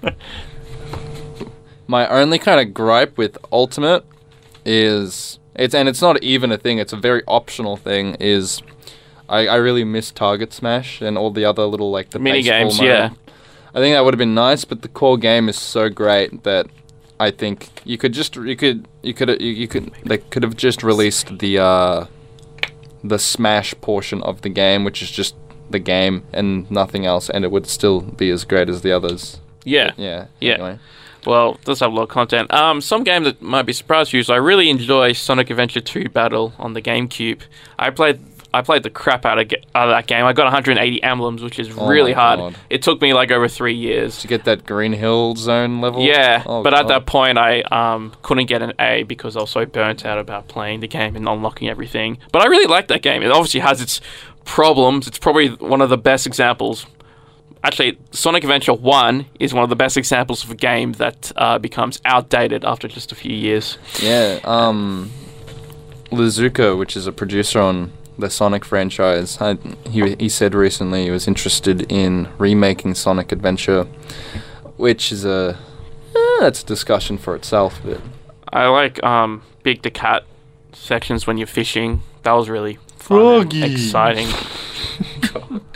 Speaker 3: my only kind of gripe with Ultimate is it's and it's not even a thing. It's a very optional thing. Is I, I really miss Target Smash and all the other little like the
Speaker 2: Mini
Speaker 3: baseball
Speaker 2: games,
Speaker 3: mode.
Speaker 2: yeah.
Speaker 3: I think that would have been nice, but the core game is so great that I think you could just you could you could you, you could they could have just released the uh, the Smash portion of the game, which is just the game and nothing else, and it would still be as great as the others.
Speaker 2: Yeah.
Speaker 3: Yeah.
Speaker 2: Yeah.
Speaker 3: Anyway.
Speaker 2: Well, it does have a lot of content. Um, some game that might be surprised to you is I really enjoy Sonic Adventure two Battle on the GameCube. I played I played the crap out of, ge- out of that game. I got one hundred eighty emblems, which is
Speaker 3: Oh
Speaker 2: really
Speaker 3: my
Speaker 2: hard.
Speaker 3: God.
Speaker 2: It took me like over three years.
Speaker 3: To get that Green Hill Zone level?
Speaker 2: Yeah,
Speaker 3: Oh,
Speaker 2: but at
Speaker 3: God.
Speaker 2: that point I um, couldn't get an A because I was so burnt out about playing the game and unlocking everything. But I really like that game. It obviously has its problems. It's probably one of the best examples. Actually, Sonic Adventure one is one of the best examples of a game that uh, becomes outdated after just a few years.
Speaker 3: Yeah, um... Lizuka, which is a producer on the Sonic franchise, I, he, he said recently he was interested in remaking Sonic Adventure, which is a... Eh, that's a discussion for itself, but...
Speaker 2: I like um, Big the Cat sections when you're fishing. That was really fun and exciting.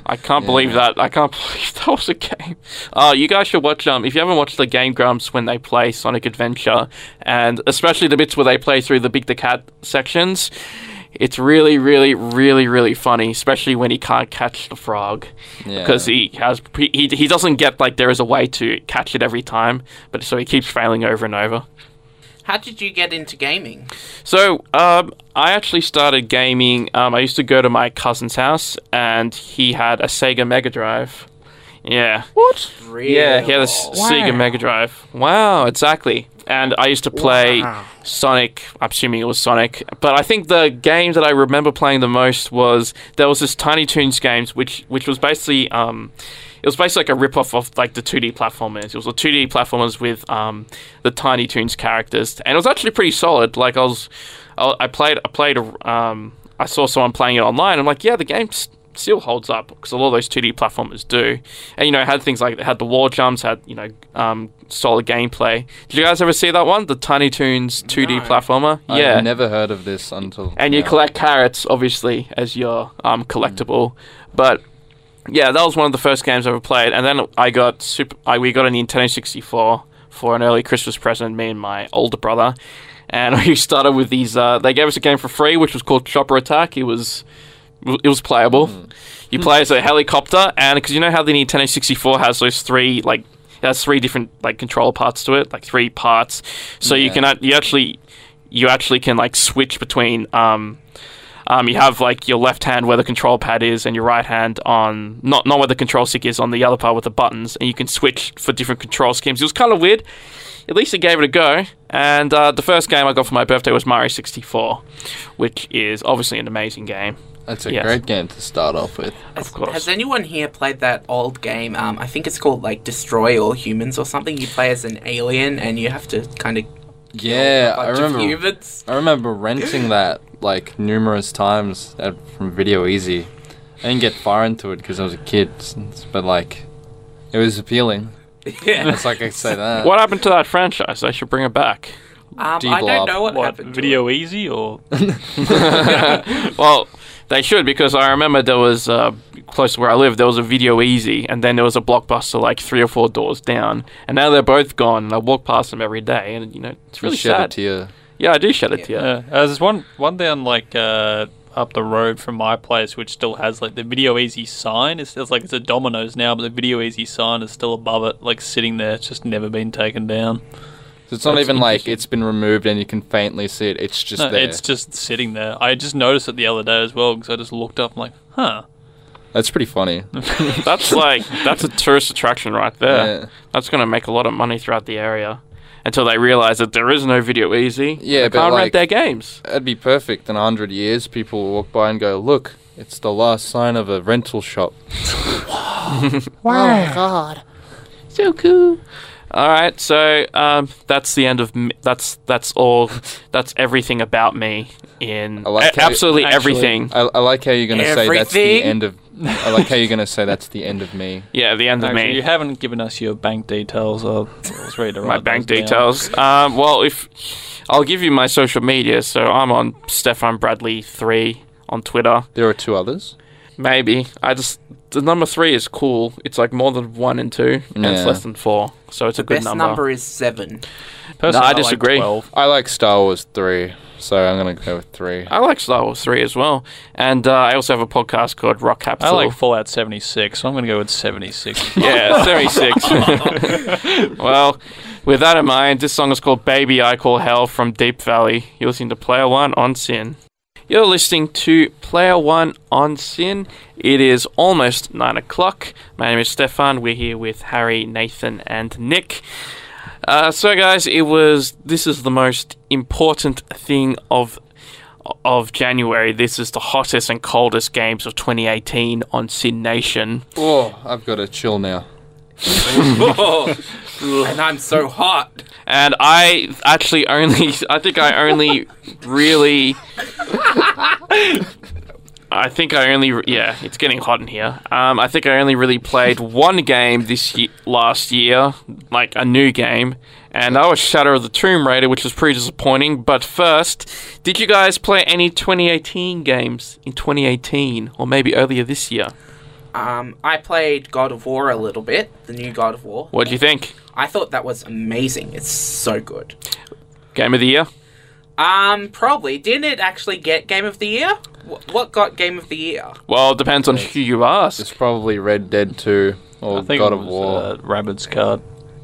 Speaker 2: I can't
Speaker 3: Yeah.
Speaker 2: believe that. I can't believe that was a game. Uh, you guys should watch, um, if you haven't watched the Game Grumps when they play Sonic Adventure, and especially the bits where they play through the Big the Cat sections, it's really, really, really, really funny, especially when he can't catch the frog.
Speaker 3: Yeah.
Speaker 2: Because he has, he, he doesn't get, like, there is a way to catch it every time, but so he keeps failing over and over.
Speaker 4: How did you get into gaming?
Speaker 2: So, um, I actually started gaming. Um, I used to go to my cousin's house, and he had a Sega Mega Drive. Yeah.
Speaker 6: What?
Speaker 4: Really?
Speaker 2: Yeah, he had a S- Sega Mega Drive. Wow, exactly. And I used to play
Speaker 4: Wow.
Speaker 2: Sonic. I'm assuming it was Sonic. But I think the game that I remember playing the most was there was this Tiny Toons games, which which was basically um, it was basically like a rip-off of like the two D platformers. It was a two D platformers with um, the Tiny Toons characters, and it was actually pretty solid. Like I was, I, I played, I played, um, I saw someone playing it online. I'm like, yeah, the game's still holds up because a lot of those two D platformers do, and you know, it had things like it had the wall jumps, had you know, um, solid gameplay. Did you guys ever see that one, the Tiny Toons two D
Speaker 4: No.
Speaker 2: platformer? Yeah,
Speaker 3: I've never heard of this until.
Speaker 2: and you
Speaker 3: now.
Speaker 2: collect carrots obviously as your um, collectible, but yeah, that was one of the first games I ever played. And then I got super. I, we got a Nintendo sixty-four for an early Christmas present, me and my older brother, and we started with these. Uh, they gave us a game for free, which was called Chopper Attack. It was it was playable.
Speaker 3: Mm.
Speaker 2: You play as a helicopter, and because you know how the Nintendo sixty-four has those three like it has three different like controller parts to it, like three parts. So you
Speaker 3: Yeah.
Speaker 2: can act- you actually you actually can like switch between. Um, Um, you have like your left hand where the control pad is, and your right hand on not not where the control stick is, on the other part with the buttons, and you can switch for different control schemes. It was kind of weird. At least I gave it a go. And uh, the first game I got for my birthday was Mario sixty-four, which is obviously an amazing game.
Speaker 3: That's a
Speaker 2: Yes.
Speaker 3: great game to start off with.
Speaker 4: Has,
Speaker 2: course.
Speaker 4: has anyone here played that old game? Um, I think it's called like Destroy All Humans or something. You play as an alien and you have to kind of
Speaker 3: Yeah,
Speaker 4: a
Speaker 3: I
Speaker 4: bunch
Speaker 3: remember.
Speaker 4: of humans.
Speaker 3: I remember renting that like numerous times at, from Video Easy. I didn't get far into it because I was a kid, s- but like, it was appealing.
Speaker 4: Yeah.
Speaker 3: It's like I say that.
Speaker 2: What happened to that franchise? They should bring it back.
Speaker 4: Um, I
Speaker 3: D-Blob.
Speaker 4: don't know what,
Speaker 5: What,
Speaker 4: happened. to
Speaker 5: Video Easy or?
Speaker 2: Well, they should, because I remember there was uh, close to where I live, there was a Video Easy, and then there was a Blockbuster like three or four doors down, and now they're both gone. And I walk past them every day, and you know it's really
Speaker 3: shed a
Speaker 2: sad.
Speaker 3: tear.
Speaker 2: Yeah, I do shed a tear.
Speaker 5: Yeah, uh, there's one one down like uh, up the road from my place, which still has like the Video Easy sign. It's, it's like it's a Domino's now, but the Video Easy sign is still above it, like sitting there. It's just never been taken down.
Speaker 3: So it's not
Speaker 2: That's
Speaker 3: even like
Speaker 2: interesting.
Speaker 3: it's been removed and you can faintly see it. It's just
Speaker 5: No,
Speaker 3: there.
Speaker 5: it's just sitting there. I just noticed it the other day as well because I just looked up. I'm like, huh.
Speaker 3: That's pretty funny.
Speaker 2: That's like that's a tourist attraction right there.
Speaker 3: Yeah.
Speaker 2: That's going to make a lot of money throughout the area until they realize that there is no Video Easy.
Speaker 3: Yeah,
Speaker 2: they
Speaker 3: but
Speaker 2: can't
Speaker 3: like-
Speaker 2: rent their games.
Speaker 3: That'd be perfect. In a hundred years, people will walk by and go, "Look, it's the last sign of a rental shop."
Speaker 6: Oh my god.
Speaker 2: So cool. All right, so um, that's the end of m- that's that's all. That's everything about me in
Speaker 3: I like
Speaker 2: a-
Speaker 3: how-
Speaker 2: absolutely
Speaker 5: Actually-
Speaker 2: everything.
Speaker 3: I, I like how you're gonna say that's the
Speaker 4: Everything?
Speaker 3: end of. I like how you're gonna say that's the end of me.
Speaker 2: Yeah, the end of
Speaker 5: Actually,
Speaker 2: me.
Speaker 5: you haven't given us your bank details. I was ready to
Speaker 2: My
Speaker 5: write
Speaker 2: bank
Speaker 5: those down.
Speaker 2: details. Um, well, if I'll give you my social media, so I'm on Stefan Bradley three on Twitter.
Speaker 3: There are two others.
Speaker 2: Maybe I just the number three is cool. It's like more than one and two, and it's
Speaker 3: Yeah.
Speaker 2: less than four, so it's
Speaker 4: The
Speaker 2: a good
Speaker 4: best
Speaker 2: number.
Speaker 4: number is seven.
Speaker 5: Personally,
Speaker 2: I
Speaker 5: like
Speaker 2: disagree.
Speaker 5: twelve.
Speaker 3: I like Star Wars three, so I'm gonna go with three.
Speaker 2: I like Star Wars three as well, and uh, I also have a podcast called Rock
Speaker 5: I
Speaker 2: Capsule.
Speaker 5: like Fallout seventy-six, so I'm going to go with seventy-six.
Speaker 2: Yeah, seventy-six. Well, with that in mind, this song is called Baby I Call Hell from Deep Valley. You're listening to Player One on Sin. You're listening to Player One on Sin. It is almost nine o'clock. My name is Stefan. We're here with Harry, Nathan, and Nick. Uh, so, guys, it was. This is the most important thing of of January. This is the hottest and coldest games of twenty eighteen on Sin Nation.
Speaker 3: Oh, I've got to chill now.
Speaker 4: And I'm so hot.
Speaker 2: And I actually only, I think I only really, I think I only, yeah, it's getting hot in here. Um, I think I only really played one game this ye- last year, like a new game, and that was Shadow of the Tomb Raider, which was pretty disappointing. But first, did you guys play any twenty eighteen games in twenty eighteen, or maybe earlier this year?
Speaker 4: Um, I played God of War a little bit, the new God of War.
Speaker 2: What do you think?
Speaker 4: I thought that was amazing. It's so good.
Speaker 2: Game of the year?
Speaker 4: Um, probably. Didn't it actually get Game of the Year? Wh- What got Game of the Year?
Speaker 2: Well, it depends on who you ask.
Speaker 3: It's probably Red Dead two or
Speaker 5: I think
Speaker 3: God
Speaker 5: it
Speaker 3: of
Speaker 5: was,
Speaker 3: War.
Speaker 5: Uh, Rabbids card.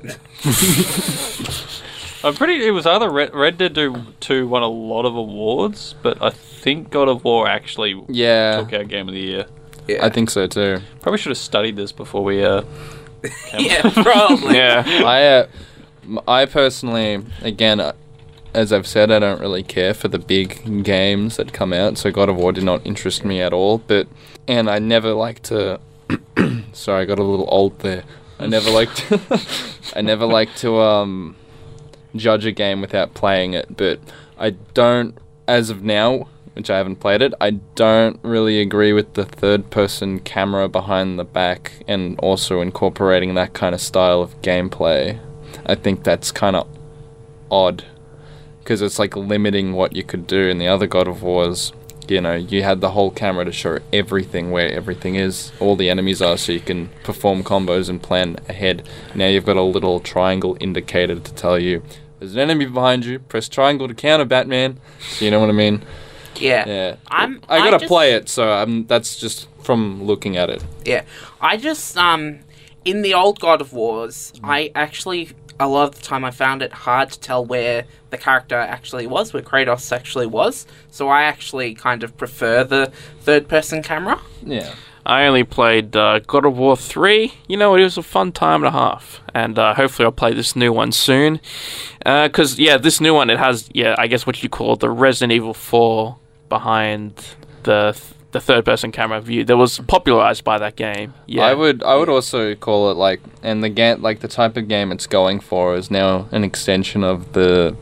Speaker 5: I'm pretty. It was either Red, Red Dead two won a lot of awards, but I think God of War actually
Speaker 3: yeah,
Speaker 5: took our Game of the Year.
Speaker 4: Yeah.
Speaker 3: I think so too.
Speaker 5: Probably should have studied this before we. Uh, came-
Speaker 4: Yeah, probably.
Speaker 2: Yeah.
Speaker 3: I, uh, m- I personally, again, uh, as I've said, I don't really care for the big games that come out. So God of War did not interest me at all. But and I never like to. Sorry, I got a little old there. I never like to. I never like to um, judge a game without playing it. But I don't, as of now, which I haven't played it, I don't really agree with the third-person camera behind the back and also incorporating that kind of style of gameplay. I think that's kind of odd because it's like limiting what you could do. In the other God of Wars, you know, you had the whole camera to show everything, where everything is, all the enemies are, so you can perform combos and plan ahead. Now you've got a little triangle indicator to tell you there's an enemy behind you, press triangle to counter Batman. So you know what I mean?
Speaker 4: Yeah.
Speaker 3: Yeah.
Speaker 4: I'm-
Speaker 3: I
Speaker 4: I
Speaker 3: gotta
Speaker 4: just-
Speaker 3: play it, so um, that's just from looking at it.
Speaker 4: Yeah. I just, um, in the old God of Wars, I actually, a lot of the time I found it hard to tell where the character actually was, where Kratos actually was. So I actually kind of prefer the third-person camera.
Speaker 3: Yeah.
Speaker 2: I only played uh, God of War three. You know, it was a fun time and a half. And uh, hopefully I'll play this new one soon. Because, yeah, this new one, it has, yeah, I guess what you call the Resident Evil four behind the the third-person camera view that was popularized by that game. Yeah,
Speaker 3: I would I would also call it like, and the game, like the type of game it's going for is now an extension of the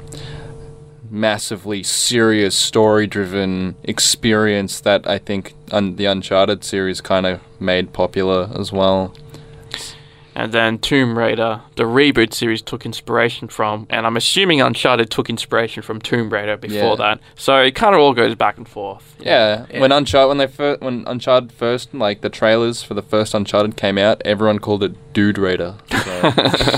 Speaker 3: massively serious story-driven experience that I think un- the Uncharted series kind of made popular as well.
Speaker 2: And then Tomb Raider, the reboot series, took inspiration from, and I'm assuming Uncharted took inspiration from Tomb Raider before
Speaker 3: Yeah.
Speaker 2: that. So it kind of all goes back and forth.
Speaker 3: Yeah,
Speaker 4: Yeah.
Speaker 3: when Uncharted when they fir- when Uncharted first, like the trailers for the first Uncharted came out, everyone called it Dude Raider. So,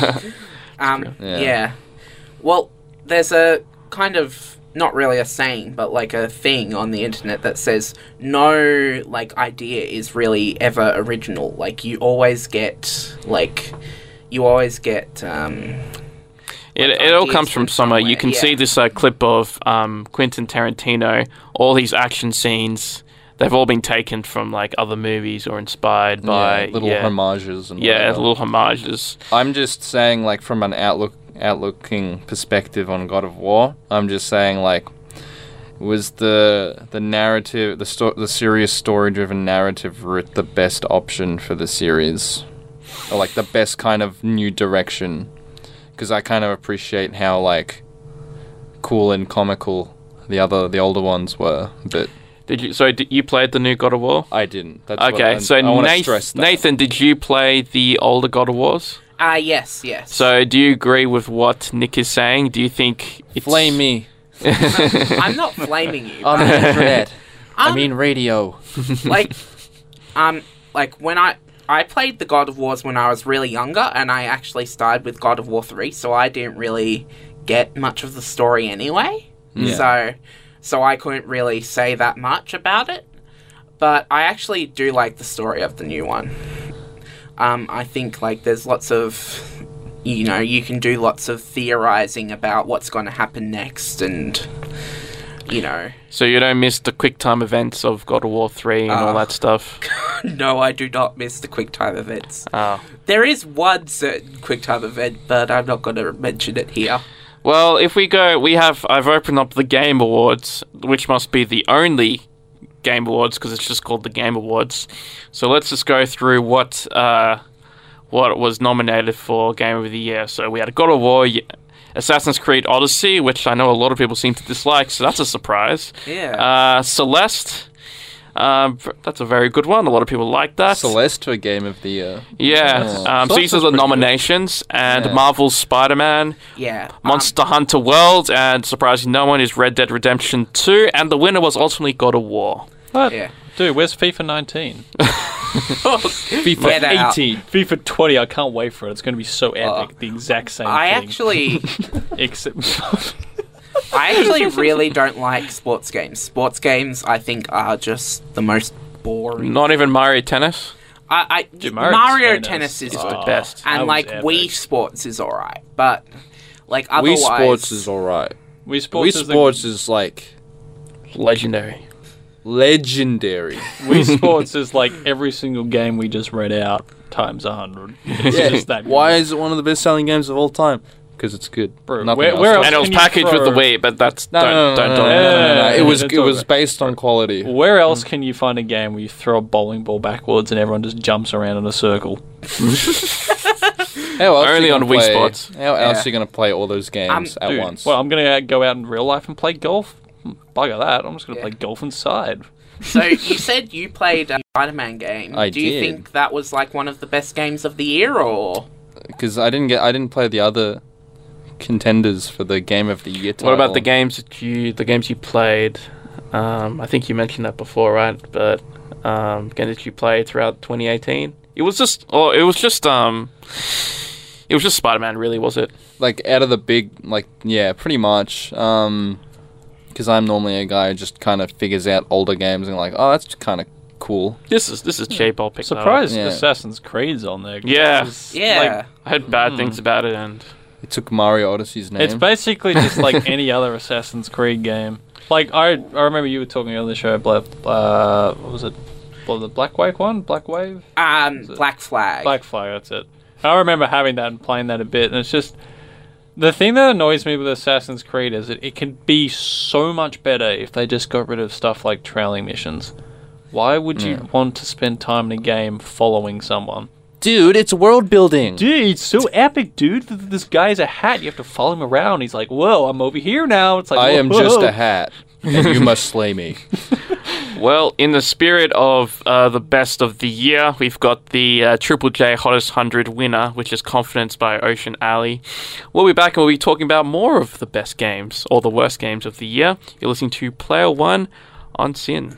Speaker 4: Um,
Speaker 3: Yeah.
Speaker 4: yeah. Well, there's a kind of, not really a saying, but like a thing on the internet that says no, like, idea is really ever original. Like, you always get, like, you always get, um...
Speaker 2: It,
Speaker 4: like
Speaker 2: it all
Speaker 4: ideas
Speaker 2: comes from
Speaker 4: from
Speaker 2: somewhere. You
Speaker 4: somewhere,
Speaker 2: can
Speaker 4: yeah.
Speaker 2: see this uh, clip of um, Quentin Tarantino. All these action scenes, they've all been taken from like other movies or inspired by
Speaker 3: yeah, little
Speaker 2: yeah,
Speaker 3: homages and
Speaker 2: yeah,
Speaker 3: whatever.
Speaker 2: little homages.
Speaker 3: I'm just saying, like, from an outlook outlooking perspective on God of War, I'm just saying, like, was the the narrative, the sto- the serious story-driven narrative route the best option for the series, or like the best kind of new direction? Because I kind of appreciate how like cool and comical the other the older ones were, but
Speaker 2: Did you? So did you played the new God of War?
Speaker 3: I didn't. That's what
Speaker 2: Okay,
Speaker 3: I'm-
Speaker 2: so
Speaker 3: I wanna
Speaker 2: Nathan,
Speaker 3: stress that.
Speaker 2: Nathan, did you play the older God of Wars?
Speaker 4: Ah, yes, yes.
Speaker 2: So do you agree with what Nick is saying? Do you think it's...
Speaker 3: Flame me
Speaker 4: I'm not flaming you.
Speaker 3: on
Speaker 4: but,
Speaker 3: the internet. I
Speaker 4: um,
Speaker 3: mean radio.
Speaker 4: like, um, like, when I... I played the God of Wars when I was really younger, and I actually started with God of War three, so I didn't really get much of the story anyway.
Speaker 3: Yeah.
Speaker 4: So, so I couldn't really say that much about it. But I actually do like the story of the new one. Um, I think, like, there's lots of, you know, you can do lots of theorizing about what's going to happen next, and, you know.
Speaker 2: So you don't miss the quick time events of God of War three and all
Speaker 4: Ah.
Speaker 2: that stuff?
Speaker 4: No, I do not miss the QuickTime events.
Speaker 2: Oh.
Speaker 4: There is one certain QuickTime event, but I'm not going to mention it here.
Speaker 2: Well, if we go, we have, I've opened up the Game Awards, which must be the only Game Awards, because it's just called the Game Awards. So let's just go through what, uh, what was nominated for Game of the Year. So we had God of War, y- Assassin's Creed Odyssey, which I know a lot of people seem to dislike, so that's a surprise.
Speaker 4: Yeah.
Speaker 2: Uh, Celeste, um, that's a very good one. A lot of people like that.
Speaker 3: Celeste for Game of the Year.
Speaker 2: Yeah.
Speaker 3: Oh.
Speaker 2: Um, so
Speaker 3: Celeste
Speaker 2: these are
Speaker 3: was
Speaker 2: the
Speaker 3: pretty good.
Speaker 2: nominations, and
Speaker 3: Yeah.
Speaker 2: Marvel's Spider-Man,
Speaker 4: yeah. um,
Speaker 2: Monster Hunter World, and surprising no one is Red Dead Redemption two, and the winner was ultimately God of War.
Speaker 5: What?
Speaker 4: Yeah.
Speaker 5: Dude, where's FIFA nineteen?
Speaker 3: FIFA
Speaker 4: Get out.
Speaker 3: eighteen.
Speaker 5: FIFA twenty, I can't wait for it. It's going to be so epic.
Speaker 4: Uh,
Speaker 5: the exact same
Speaker 4: I
Speaker 5: thing.
Speaker 4: actually,
Speaker 5: Except...
Speaker 4: I actually really don't like sports games. Sports games, I think, are just the most boring.
Speaker 2: Not even Mario Tennis.
Speaker 4: I, I
Speaker 5: Dude,
Speaker 4: Mario,
Speaker 5: Mario
Speaker 4: Tennis,
Speaker 5: Tennis
Speaker 4: is
Speaker 2: is
Speaker 5: Oh,
Speaker 2: the best.
Speaker 5: that
Speaker 4: and
Speaker 5: was
Speaker 4: like
Speaker 5: epic.
Speaker 4: Wii Sports is alright, but like
Speaker 3: Wii
Speaker 4: otherwise,
Speaker 3: Sports is alright.
Speaker 5: Wii Sports,
Speaker 3: Wii
Speaker 5: is,
Speaker 3: Sports
Speaker 5: the,
Speaker 3: is like
Speaker 2: Legendary.
Speaker 3: legendary.
Speaker 5: Wii Sports is like every single game we just read out times a hundred. It's
Speaker 3: Yeah.
Speaker 5: just that
Speaker 3: Why
Speaker 5: good.
Speaker 3: is it one of the best-selling games of all time? Because it's good.
Speaker 5: Bro,
Speaker 3: Nothing
Speaker 5: where-
Speaker 3: else.
Speaker 5: where else
Speaker 2: And it was
Speaker 5: can you
Speaker 2: packaged with the
Speaker 5: throw-
Speaker 2: Wii, but that's
Speaker 3: No,
Speaker 2: don't
Speaker 3: no, no,
Speaker 2: don't
Speaker 3: no,
Speaker 2: don't.
Speaker 3: no, no, no, no.
Speaker 5: Yeah,
Speaker 3: It was
Speaker 5: that's
Speaker 3: it
Speaker 5: all
Speaker 3: was
Speaker 5: right.
Speaker 3: based on quality.
Speaker 5: Where else can you find a game where you throw a bowling ball backwards and everyone just jumps around in a circle?
Speaker 3: How else
Speaker 2: Only
Speaker 3: you
Speaker 2: on
Speaker 3: gonna
Speaker 2: Wii
Speaker 3: play-
Speaker 2: Sports.
Speaker 3: How else
Speaker 4: Yeah.
Speaker 3: are you gonna play all those games
Speaker 4: Um,
Speaker 3: at
Speaker 5: Dude,
Speaker 3: once?
Speaker 5: well, I'm gonna go out in real life and play golf. Hmm, Bugger that! I'm just gonna
Speaker 4: Yeah.
Speaker 5: play golf inside.
Speaker 4: So you said you played a Spider-Man game.
Speaker 3: I
Speaker 4: Do you
Speaker 3: did.
Speaker 4: think that was like one of the best games of the year, or
Speaker 3: Because I didn't get I didn't play the other contenders for the game of the year title.
Speaker 2: What about the games that you the games you played? Um, I think you mentioned that before, right? But um, games that you played throughout twenty eighteen. It was just, oh, it was just, um, it was just Spider-Man, really, was it?
Speaker 3: Like out of the big, like yeah, pretty much. Um, because I'm normally a guy who just kind of figures out older games and like, oh, that's kind of cool.
Speaker 2: This is this is cheap. I'll pick
Speaker 5: Surprised
Speaker 3: Yeah.
Speaker 5: Assassin's Creed's on there.
Speaker 2: Yeah.
Speaker 5: It's
Speaker 4: yeah?
Speaker 5: like,
Speaker 2: that up. I heard bad
Speaker 5: Mm.
Speaker 2: things about it, and
Speaker 3: It took Mario Odyssey's name.
Speaker 5: it's basically just like any other Assassin's Creed game. Like I, I remember you were talking on the show about uh, what was it? What, the Black Wave one? Black Wave?
Speaker 4: um,
Speaker 5: it-
Speaker 4: Black Flag.
Speaker 5: Black Flag, that's it. I remember having that and playing that a bit, and it's just the thing that annoys me with Assassin's Creed is that it can be so much better if they just got rid of stuff like trailing missions. Why would you
Speaker 3: Yeah.
Speaker 5: want to spend time in a game following someone?
Speaker 3: Dude, it's world building.
Speaker 5: Dude, it's so epic, dude. Th- This guy's a hat. You have to follow him around. He's like, "Whoa, I'm over here now." It's like,
Speaker 3: I am
Speaker 5: "Whoa."
Speaker 3: just a hat, and you must slay me.
Speaker 2: well, in the spirit of uh, the best of the year, we've got the uh, Triple J Hottest one hundred winner, which is Confidence by Ocean Alley. We'll be back and we'll be talking about more of the best games or the worst games of the year. You're listening to Player One on Sin.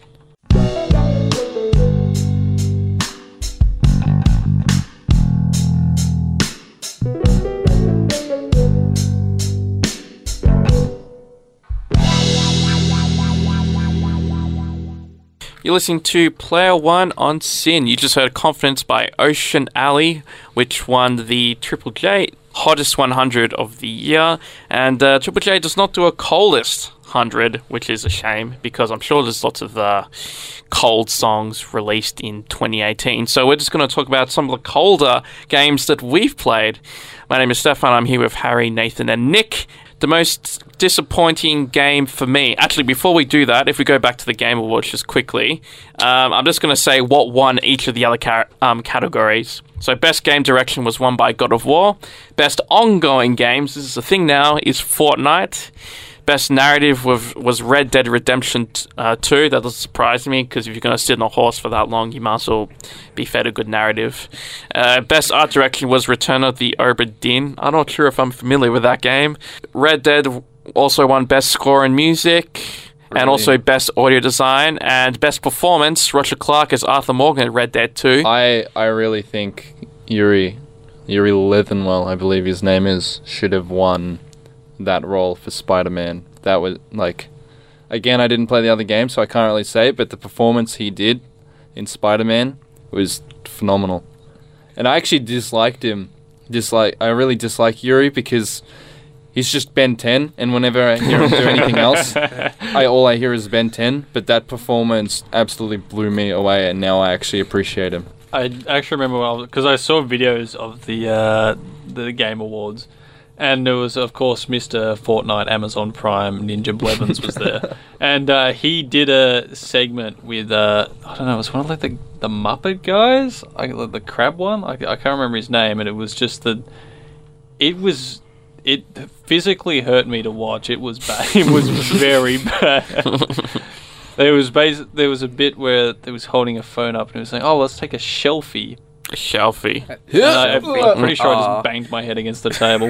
Speaker 2: You're listening to Player One on Sin. You just heard Confidence by Ocean Alley, which won the Triple J Hottest one hundred of the year. And uh, Triple J does not do a coldest one hundred, which is a shame, because I'm sure there's lots of uh, cold songs released in twenty eighteen. So we're just going to talk about some of the colder games that we've played. My name is Stefan. I'm here with Harry, Nathan, and Nick. The most disappointing game for me. Actually, before we do that, if we go back to the Game Awards just quickly, um, I'm just going to say what won each of the other ca- um, categories. So, Best Game Direction was won by God of War. Best Ongoing Games, this is a thing now, is Fortnite. Best Narrative was, was Red Dead Redemption uh, two. That doesn't surprise me, because if you're going to sit on a horse for that long, you might as well be fed a good narrative. Uh, Best Art Direction was Return of the Obra Dinn. I'm not sure if I'm familiar with that game. Red Dead also won Best Score and Music, and also Best Audio Design. And Best Performance, Roger Clark as Arthur Morgan in Red Dead two.
Speaker 3: I I really think Yuri Yuri Leathenwell, I believe his name is, should have won that role for Spider-Man. That was like, again, I didn't play the other game, so I can't really say, but the performance he did in Spider-Man was phenomenal. And I actually disliked him. Dislike I really dislike Yuri because he's just Ben ten, and whenever I hear him do anything else, I all I hear is Ben ten. But that performance absolutely blew me away, and now I actually appreciate him.
Speaker 5: I actually remember because I saw videos of the uh, the Game Awards, and there was, of course, Mister Fortnite, Amazon Prime, Ninja Blevins was there, and uh, he did a segment with uh, I don't know, it was one of like the the Muppet guys, like the, the crab one. I, I can't remember his name, and it was just the it was. It physically hurt me to watch. It was bad. It was very bad. There was basi- there was a bit where they was holding a phone up and he was saying, "Oh, let's take a selfie."
Speaker 2: Shelfie.
Speaker 5: And I, I'm pretty sure I
Speaker 4: Aw.
Speaker 5: just banged my head against the table.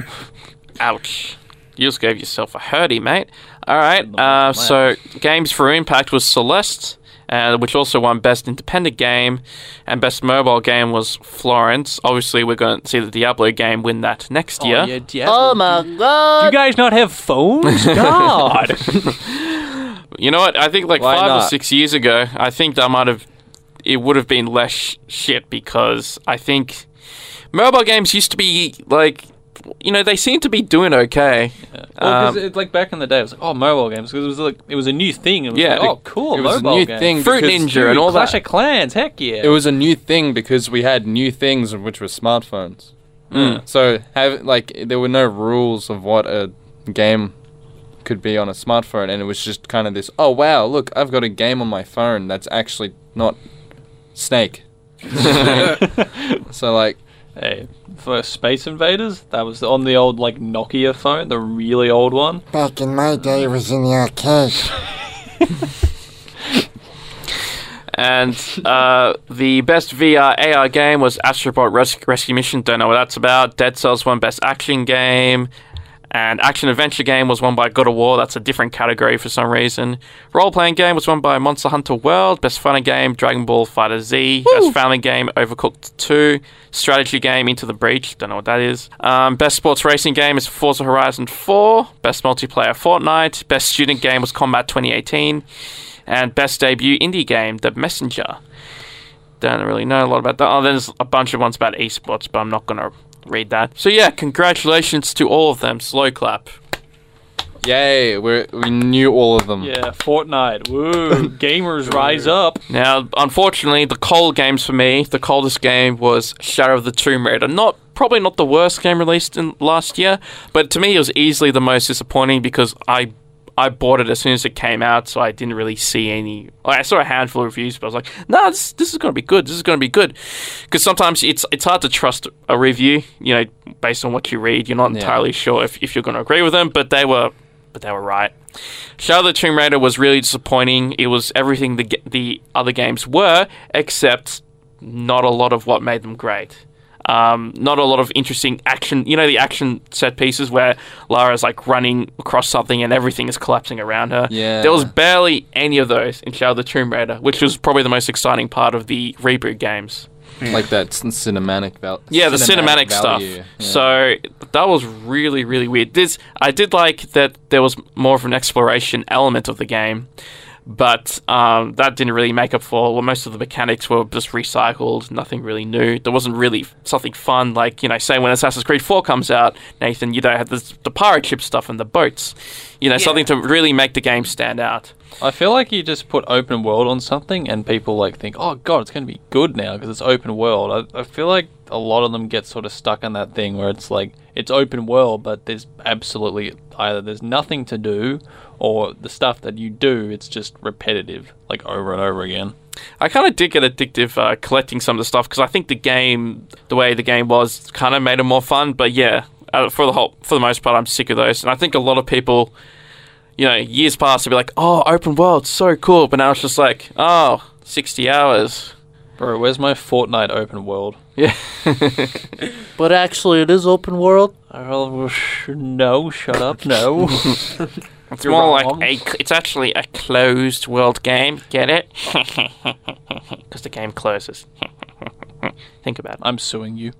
Speaker 2: Ouch. You just gave yourself a hurdy, mate. Alright,
Speaker 5: Not
Speaker 2: uh,
Speaker 5: much.
Speaker 2: so Games for Impact was Celeste, uh, which also won Best Independent Game, and Best Mobile Game was Florence. Obviously, we're going to see the Diablo game win that next year.
Speaker 5: Oh, yeah, Diablo.
Speaker 6: Oh my
Speaker 5: Do
Speaker 6: god!
Speaker 5: you guys not have phones? God.
Speaker 2: You know what? I think like
Speaker 3: Why
Speaker 2: five or
Speaker 3: not?
Speaker 2: six years ago, I think that might have, it would have been less sh- shit because I think mobile games used to be like, you know, they seem to be doing okay.
Speaker 5: Well, because
Speaker 2: Um,
Speaker 5: it's like back in the day, it was like, oh, mobile games, because it was like it was a new thing. It was
Speaker 2: Yeah.
Speaker 5: like, oh, cool,
Speaker 3: It was a
Speaker 5: mobile
Speaker 3: new
Speaker 5: game.
Speaker 3: thing.
Speaker 2: Fruit
Speaker 3: because
Speaker 2: Ninja and all
Speaker 5: Clash
Speaker 2: that.
Speaker 5: of Clans, heck yeah.
Speaker 3: It was a new thing because we had new things, which were smartphones.
Speaker 2: Mm.
Speaker 3: So have like there were no rules of what a game could be on a smartphone, and it was just kind of this. Oh wow, look, I've got a game on my phone that's actually not Snake. So like,
Speaker 5: Hey, for Space Invaders, that was on the old like Nokia phone, the really old one.
Speaker 6: Back in my day, it was in the arcade.
Speaker 2: And uh, the best V R A R game was Astrobot Res- Rescue Mission. Don't know what that's about. Dead Cells won best action game. And action adventure game was won by God of War. That's a different category for some reason. Role playing game was won by Monster Hunter World. Best fighting game, Dragon Ball Fighter Z. Best family game, Overcooked two. Strategy game, Into the Breach. Don't know what that is. Um, best sports racing game is Forza Horizon four. Best multiplayer, Fortnite. Best student game was Combat twenty eighteen. And best debut indie game, The Messenger. Don't really know a lot about that. Oh, there's a bunch of ones about esports, but I'm not going to read that. So yeah, congratulations to all of them. Slow clap.
Speaker 3: yay, we we knew all of them.
Speaker 5: Yeah, Fortnite. Woo, gamers rise up.
Speaker 2: Now, unfortunately, the cold games for me, the coldest game was Shadow of the Tomb Raider. Not probably not the worst game released in last year, but to me it was easily the most disappointing because I I bought it as soon as it came out, so I didn't really see any. Like, I saw a handful of reviews, but I was like, "No, this this is going to be good. This is going to be good." Because sometimes it's it's hard to trust a review, you know, based on what you read. You're not
Speaker 3: Yeah.
Speaker 2: entirely sure if, if you're going to agree with them, but they were but they were right. Shadow of the Tomb Raider was really disappointing. It was everything the ga- the other games were, except not a lot of what made them great. Um, not a lot of interesting action. You know, the action set pieces where Lara's like running across something and everything is collapsing around her.
Speaker 3: Yeah.
Speaker 2: There was barely any of those in Shadow of the Tomb Raider, which was probably the most exciting part of the reboot games.
Speaker 3: Like that c- cinematic val-
Speaker 2: Yeah, the cinematic stuff.
Speaker 3: value. Yeah.
Speaker 2: So that was really, really weird. This I did like that there was more of an exploration element of the game, but um, that didn't really make up for. Well, most of the mechanics were just recycled. Nothing really new. There wasn't really f- something fun. Like, you know, say when Assassin's Creed four comes out, Nathan, you don't have the, the pirate ship stuff and the boats. You know,
Speaker 4: Yeah.
Speaker 2: something to really make the game stand out.
Speaker 5: I feel like you just put open world on something and people like think, oh god, it's going to be good now because it's open world. I, I feel like a lot of them get sort of stuck on that thing where it's like, it's open world, but there's absolutely either there's nothing to do or the stuff that you do, it's just repetitive, like over and over again.
Speaker 2: I kind of did get addictive uh, collecting some of the stuff because I think the game, the way the game was, kind of made it more fun. But yeah, uh, for the whole, for the most part, I'm sick of those, and I think a lot of people, you know, years past, they'll be like, "Oh, open world, so cool," but now it's just like, "Oh, sixty hours."
Speaker 5: Bro, where's my Fortnite open world?
Speaker 2: Yeah.
Speaker 6: But actually, it is open world.
Speaker 5: Oh, sh- no, shut up, no.
Speaker 2: It's
Speaker 5: You're
Speaker 2: more
Speaker 5: wrong.
Speaker 2: like a. cl- It's actually a closed world game. Get it? Because the game closes. Think about it.
Speaker 5: I'm suing you.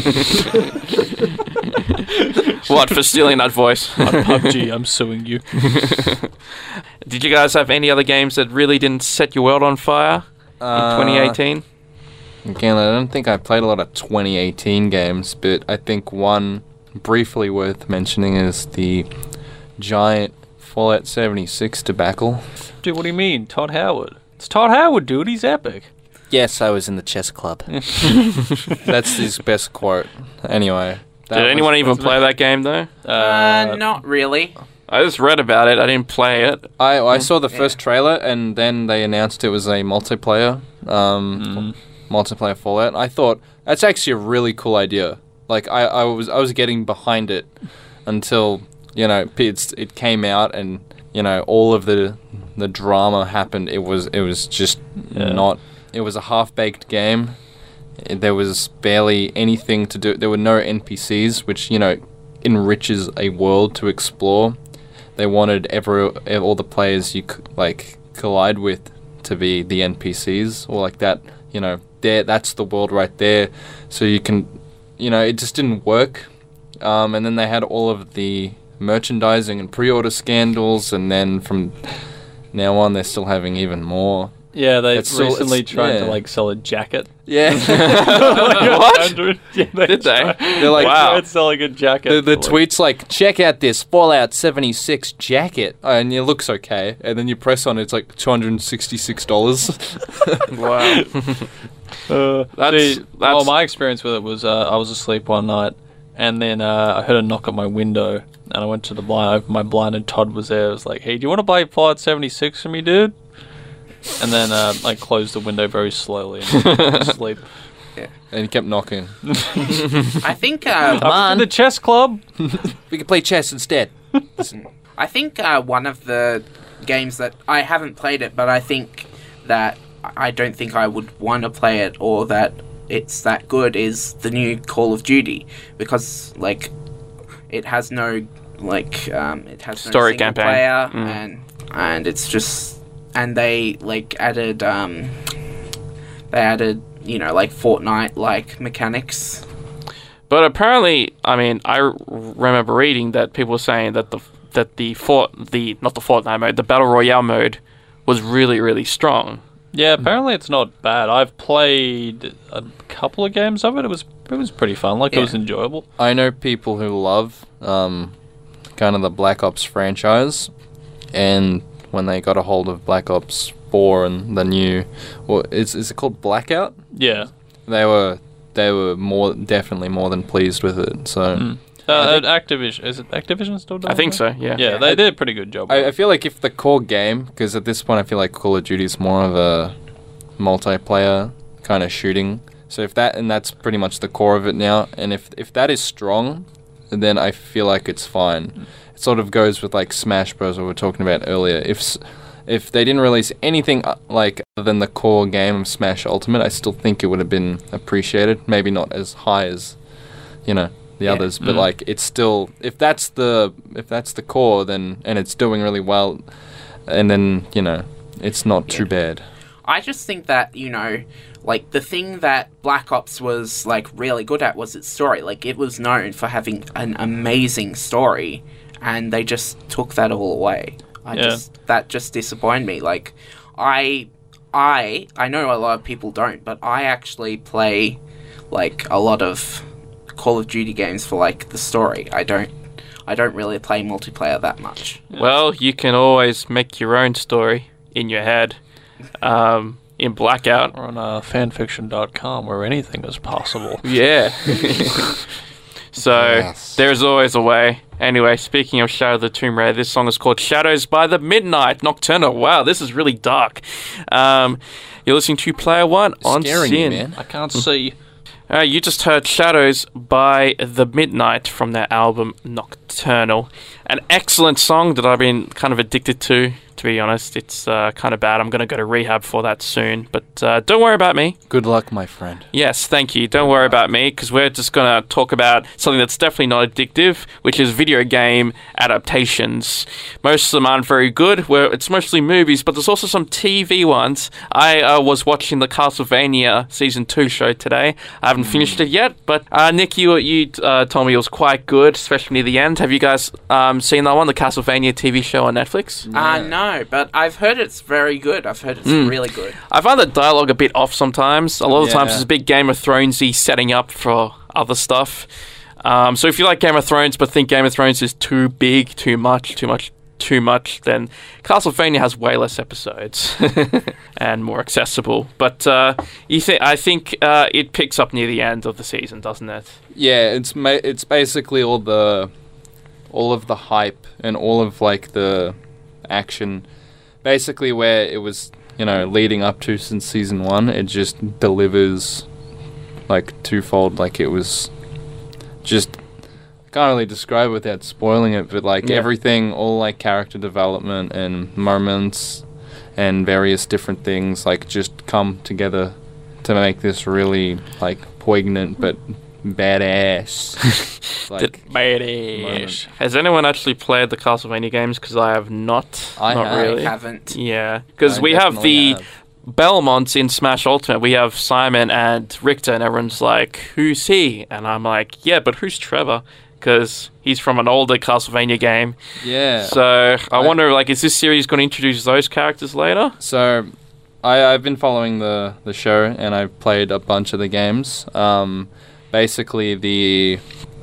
Speaker 2: What for stealing that voice?
Speaker 5: On P U B G, I'm suing you.
Speaker 2: Did you guys have any other games that really didn't set your world on fire in
Speaker 3: Uh,
Speaker 2: twenty eighteen?
Speaker 3: Again, I don't think I played a lot of twenty eighteen games, but I think one briefly worth mentioning is the giant Fallout seventy-six debacle.
Speaker 5: Dude, what do you mean? Todd Howard. It's Todd Howard, dude. He's epic.
Speaker 6: Yes, I was in the chess club.
Speaker 3: That's his best quote. Anyway. that
Speaker 2: Did
Speaker 3: was-
Speaker 2: anyone even play that game though?
Speaker 4: Uh, not really.
Speaker 2: I just read about it. I didn't play it.
Speaker 3: I I saw the
Speaker 4: Yeah.
Speaker 3: first trailer and then they announced it was a multiplayer um multiplayer Fallout. I thought that's actually a really cool idea. Like I, I was I was getting behind it until, you know, it's it came out and, you know, all of the the drama happened. It was it was just
Speaker 5: Yeah.
Speaker 3: not it was a half-baked game. There was barely anything to do. There were no N P Cs, which, you know, enriches a world to explore. They wanted every all the players you c- like collide with to be the N P Cs or like that. You know, there that's the world right there. So you can, you know, it just didn't work. Um, and then they had all of the merchandising and pre-order scandals, and then from now on they're still having even more.
Speaker 5: Yeah, they
Speaker 3: It's still-
Speaker 5: recently
Speaker 3: it's-
Speaker 5: tried to
Speaker 3: yeah.
Speaker 5: like sell a jacket.
Speaker 3: Yeah.
Speaker 2: What?
Speaker 5: Yeah, they
Speaker 2: Did they?
Speaker 5: tried-
Speaker 3: They're like,
Speaker 2: Wow.
Speaker 5: tried selling a jacket.
Speaker 3: The, the
Speaker 5: for, like-
Speaker 3: tweet's like, check out this Fallout seventy-six jacket. Oh, and it looks okay. And then you press on it, it's like two hundred sixty-six dollars.
Speaker 2: Wow.
Speaker 5: Uh,
Speaker 2: That's-
Speaker 5: see,
Speaker 2: that's-
Speaker 5: well, my experience with it was uh, I was asleep one night, and then uh, I heard a knock at my window, and I went to the blind, I opened my blind, and Todd was there. I was like, "Hey, do you want to buy Fallout seventy-six for me, dude?" And then uh, I closed the window very slowly and went to sleep.
Speaker 3: And he kept knocking.
Speaker 4: I think uh,
Speaker 6: Come
Speaker 5: Up
Speaker 6: on.
Speaker 5: to the chess club.
Speaker 3: We could play chess instead.
Speaker 4: I think uh, one of the games that I haven't played it, but I think that I don't think I would want to play it or that it's that good is the new Call of Duty, because like it has no like um, it has
Speaker 2: Story
Speaker 4: no single
Speaker 2: campaign.
Speaker 4: player
Speaker 2: Mm.
Speaker 4: and and it's just and they like added um, they added you know like Fortnite like mechanics.
Speaker 2: But apparently, I mean, I r- remember reading that people were saying that the that the fort the not the Fortnite mode, the battle royale mode, was really really strong.
Speaker 5: Yeah, apparently it's not bad. I've played a couple of games of it. It was it was pretty fun. Like
Speaker 4: Yeah.
Speaker 5: it was enjoyable.
Speaker 3: I know people who love um, kind of the Black Ops franchise, and when they got a hold of Black Ops four and the new, well, is is it called Blackout?
Speaker 5: Yeah.
Speaker 3: They were they were more definitely more than pleased with it. So
Speaker 5: Mm. Uh, Activision is it Activision still doing
Speaker 2: I think
Speaker 5: that?
Speaker 2: so. Yeah.
Speaker 5: Yeah, they did a pretty good job.
Speaker 3: I, I feel like if the core game, because at this point I feel like Call of Duty is more of a multiplayer kind of shooting. So if that and that's pretty much the core of it now, and if if that is strong, then I feel like it's fine. It sort of goes with like Smash Bros. What we were talking about earlier. If s- if they didn't release anything uh, like other than the core game of Smash Ultimate, I still think it would have been appreciated. Maybe not as high as, you know, the
Speaker 4: Yeah.
Speaker 3: others, but
Speaker 5: Mm.
Speaker 3: like it's still if that's the if that's the core, then and it's doing really well, and then you know it's not too
Speaker 4: Yeah.
Speaker 3: bad.
Speaker 4: I just think that, you know, like, the thing that Black Ops was, like, really good at was its story. Like, it was known for having an amazing story, and they just took that all away. I
Speaker 5: Yeah.
Speaker 4: just, that just disappointed me. Like, I, I, I know a lot of people don't, but I actually play, like, a lot of Call of Duty games for, like, the story. I don't, I don't really play multiplayer that much.
Speaker 2: Well, you can always make your own story in your head. Um, in Blackout.
Speaker 5: We're on uh, fanfiction dot com where anything is possible.
Speaker 2: Yeah. So
Speaker 3: Yes.
Speaker 2: there's always a way. Anyway, speaking of Shadow of the Tomb Raider, this song is called Shadows by the Midnight Nocturno. Wow, this is really dark. Um, you're listening to Player One on
Speaker 3: Scaring
Speaker 2: Sin.
Speaker 3: you, man.
Speaker 5: I can't see.
Speaker 2: Uh, you just heard Shadows by The Midnight from their album Nocturnal. An excellent song that I've been kind of addicted to, to be honest. It's uh, kind of bad. I'm going to go to rehab for that soon. But uh, don't worry about me.
Speaker 3: Good luck, my friend.
Speaker 2: Yes, thank you. Don't worry about me, because we're just going to talk about something that's definitely not addictive, which is video game adaptations. Most of them aren't very good. Where it's mostly movies, but there's also some T V ones. I uh, was watching the Castlevania Season two show today. I haven't finished it yet, but uh, Nick, you, you uh, told me it was quite good, especially near the end. Have you guys um, seen that one, the Castlevania T V show on Netflix?
Speaker 4: Uh, no, but I've heard it's very good. I've heard it's
Speaker 2: Mm.
Speaker 4: really good.
Speaker 2: I find the dialogue a bit off sometimes. A lot of the times
Speaker 3: Yeah.
Speaker 2: it's a bit Game of Thronesy setting up for other stuff. Um, so if you like Game of Thrones but think Game of Thrones is too big, too much, too much, too much, then Castlevania has way less episodes and more accessible. But uh, you think I think uh, it picks up near the end of the season, doesn't it?
Speaker 3: Yeah, it's ma- it's basically all the all of the hype and all of like the action, basically where it was, you know, leading up to since season one. It just delivers like twofold. Like it was just can't really describe it without spoiling it, but like
Speaker 2: Yeah.
Speaker 3: everything, all like character development and moments and various different things like just come together to make this really like poignant but badass. like,
Speaker 2: Badass. Has anyone actually played the Castlevania games? Because I have not.
Speaker 3: I
Speaker 2: not
Speaker 3: have.
Speaker 2: really.
Speaker 4: I haven't.
Speaker 2: Yeah, because
Speaker 3: I
Speaker 2: we have the
Speaker 3: definitely have.
Speaker 2: Belmonts in Smash Ultimate. We have Simon and Richter, and everyone's like, "Who's he?" And I'm like, "Yeah, but who's Trevor?" Because he's from an older Castlevania game.
Speaker 3: Yeah.
Speaker 2: So I,
Speaker 3: I-
Speaker 2: wonder, like, is this series going to introduce those characters later?
Speaker 3: So, I, I've been following the, the show, and I've played a bunch of the games. Um, basically, the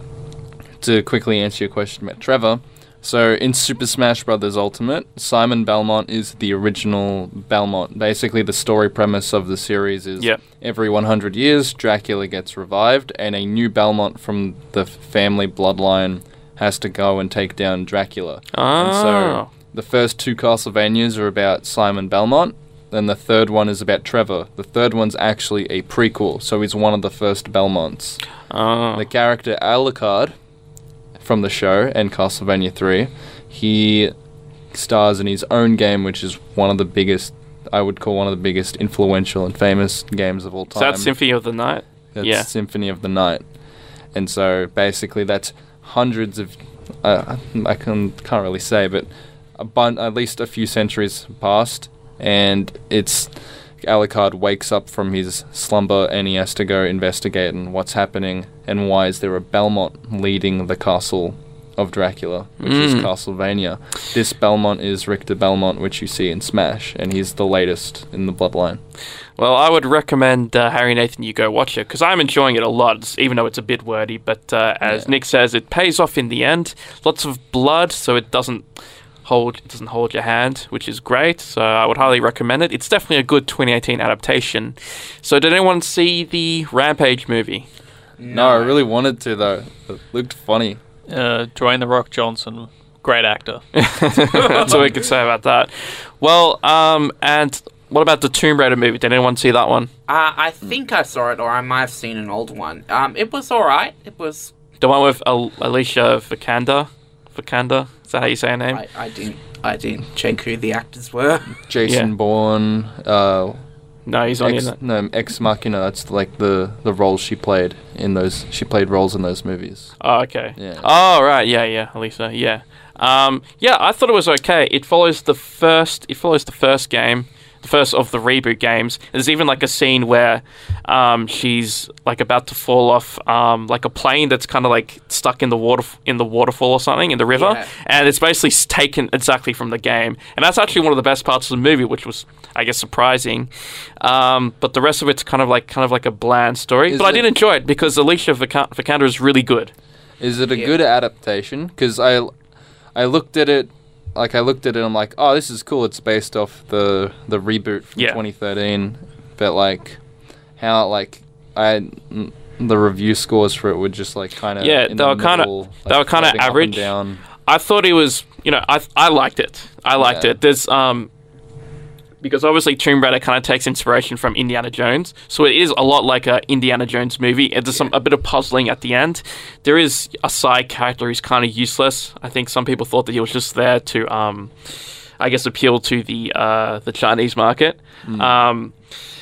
Speaker 3: to quickly answer your question about Trevor. So, in Super Smash Bros. Ultimate, Simon Belmont is the original Belmont. Basically, the story premise of the series is
Speaker 2: Yep.
Speaker 3: every one hundred years, Dracula gets revived, and a new Belmont from the family bloodline has to go and take down Dracula. And
Speaker 2: Oh.
Speaker 3: so, the first two Castlevanias are about Simon Belmont, then the third one is about Trevor. The third one's actually a prequel, so he's one of the first Belmonts.
Speaker 2: Oh.
Speaker 3: The character Alucard from the show and Castlevania three, he stars in his own game, which is one of the biggest, I would call one of the biggest influential and famous games of all
Speaker 2: So
Speaker 3: time.
Speaker 2: that's Symphony of the Night?
Speaker 3: That's
Speaker 2: yeah.
Speaker 3: Symphony of the Night. And so basically that's hundreds of, uh, I can, can't really say, but a bun- at least a few centuries past, and it's Alucard wakes up from his slumber and he has to go investigate and what's happening and why is there a Belmont leading the castle of Dracula, which is
Speaker 2: Mm.
Speaker 3: Castlevania. This Belmont is Richter Belmont, which you see in Smash, and he's the latest in the bloodline.
Speaker 2: Well, I would recommend uh, Harry Nathan you go watch it because I'm enjoying it a lot, it's- even though it's a bit wordy. But uh, as
Speaker 3: Yeah.
Speaker 2: Nick says, it pays off in the end. Lots of blood, so it doesn't hold it doesn't hold your hand, which is great. So I would highly recommend it. It's definitely a good twenty eighteen adaptation. So did anyone see the Rampage movie?
Speaker 3: No, I really wanted to though. It looked funny.
Speaker 5: Uh, Dwayne the Rock Johnson, great actor.
Speaker 2: That's all we could say about that. Well, um, and what about the Tomb Raider movie? Did anyone see that one?
Speaker 4: Uh, I think I saw it, or I might have seen an old one. Um, it was alright. It was.
Speaker 2: The one with Al- Alicia Vikander? Vikander? Is that how you say her name?
Speaker 4: I, I didn't. I didn't check who the actors were.
Speaker 3: Jason
Speaker 2: Yeah.
Speaker 3: Bourne, uh,
Speaker 2: No, he's on
Speaker 3: Ex,
Speaker 2: in it.
Speaker 3: no, Ex Machina. That's like the the roles she played in those. She played roles in those movies.
Speaker 2: Oh, okay.
Speaker 3: Yeah.
Speaker 2: Oh, right. Yeah, yeah. Elisa. Yeah. Um, yeah, I thought it was okay. It follows the first. It follows the first game, the first of the reboot games. There's even like a scene where um, she's like about to fall off um, like a plane that's kind of like stuck in the water in the waterfall or something in the river,
Speaker 4: Yeah.
Speaker 2: and it's basically s- taken exactly from the game. And that's actually one of the best parts of the movie, which was, I guess, surprising. Um, but the rest of it's kind of like kind of like a bland story.
Speaker 3: Is
Speaker 2: but I
Speaker 3: it-
Speaker 2: did enjoy it because Alicia Vika- Vikander is really good.
Speaker 3: Is it a
Speaker 4: Yeah.
Speaker 3: good adaptation? Because I, I looked at it, like I looked at it, and I'm like, oh, this is cool. It's based off the the reboot from
Speaker 2: Yeah.
Speaker 3: twenty thirteen, but like, how like I. mm, the review scores for it were just like kind of
Speaker 2: Yeah, they were kinda- they were kinda average.
Speaker 3: Down.
Speaker 2: I thought it was, you know, I I liked it. I liked
Speaker 3: Yeah.
Speaker 2: it. There's um because obviously Tomb Raider kind of takes inspiration from Indiana Jones, so it is a lot like a Indiana Jones movie. There's some a bit of puzzling at the end. There is a side character who's kind of useless. I think some people thought that he was just there to um I guess appeal to the uh the Chinese market. Um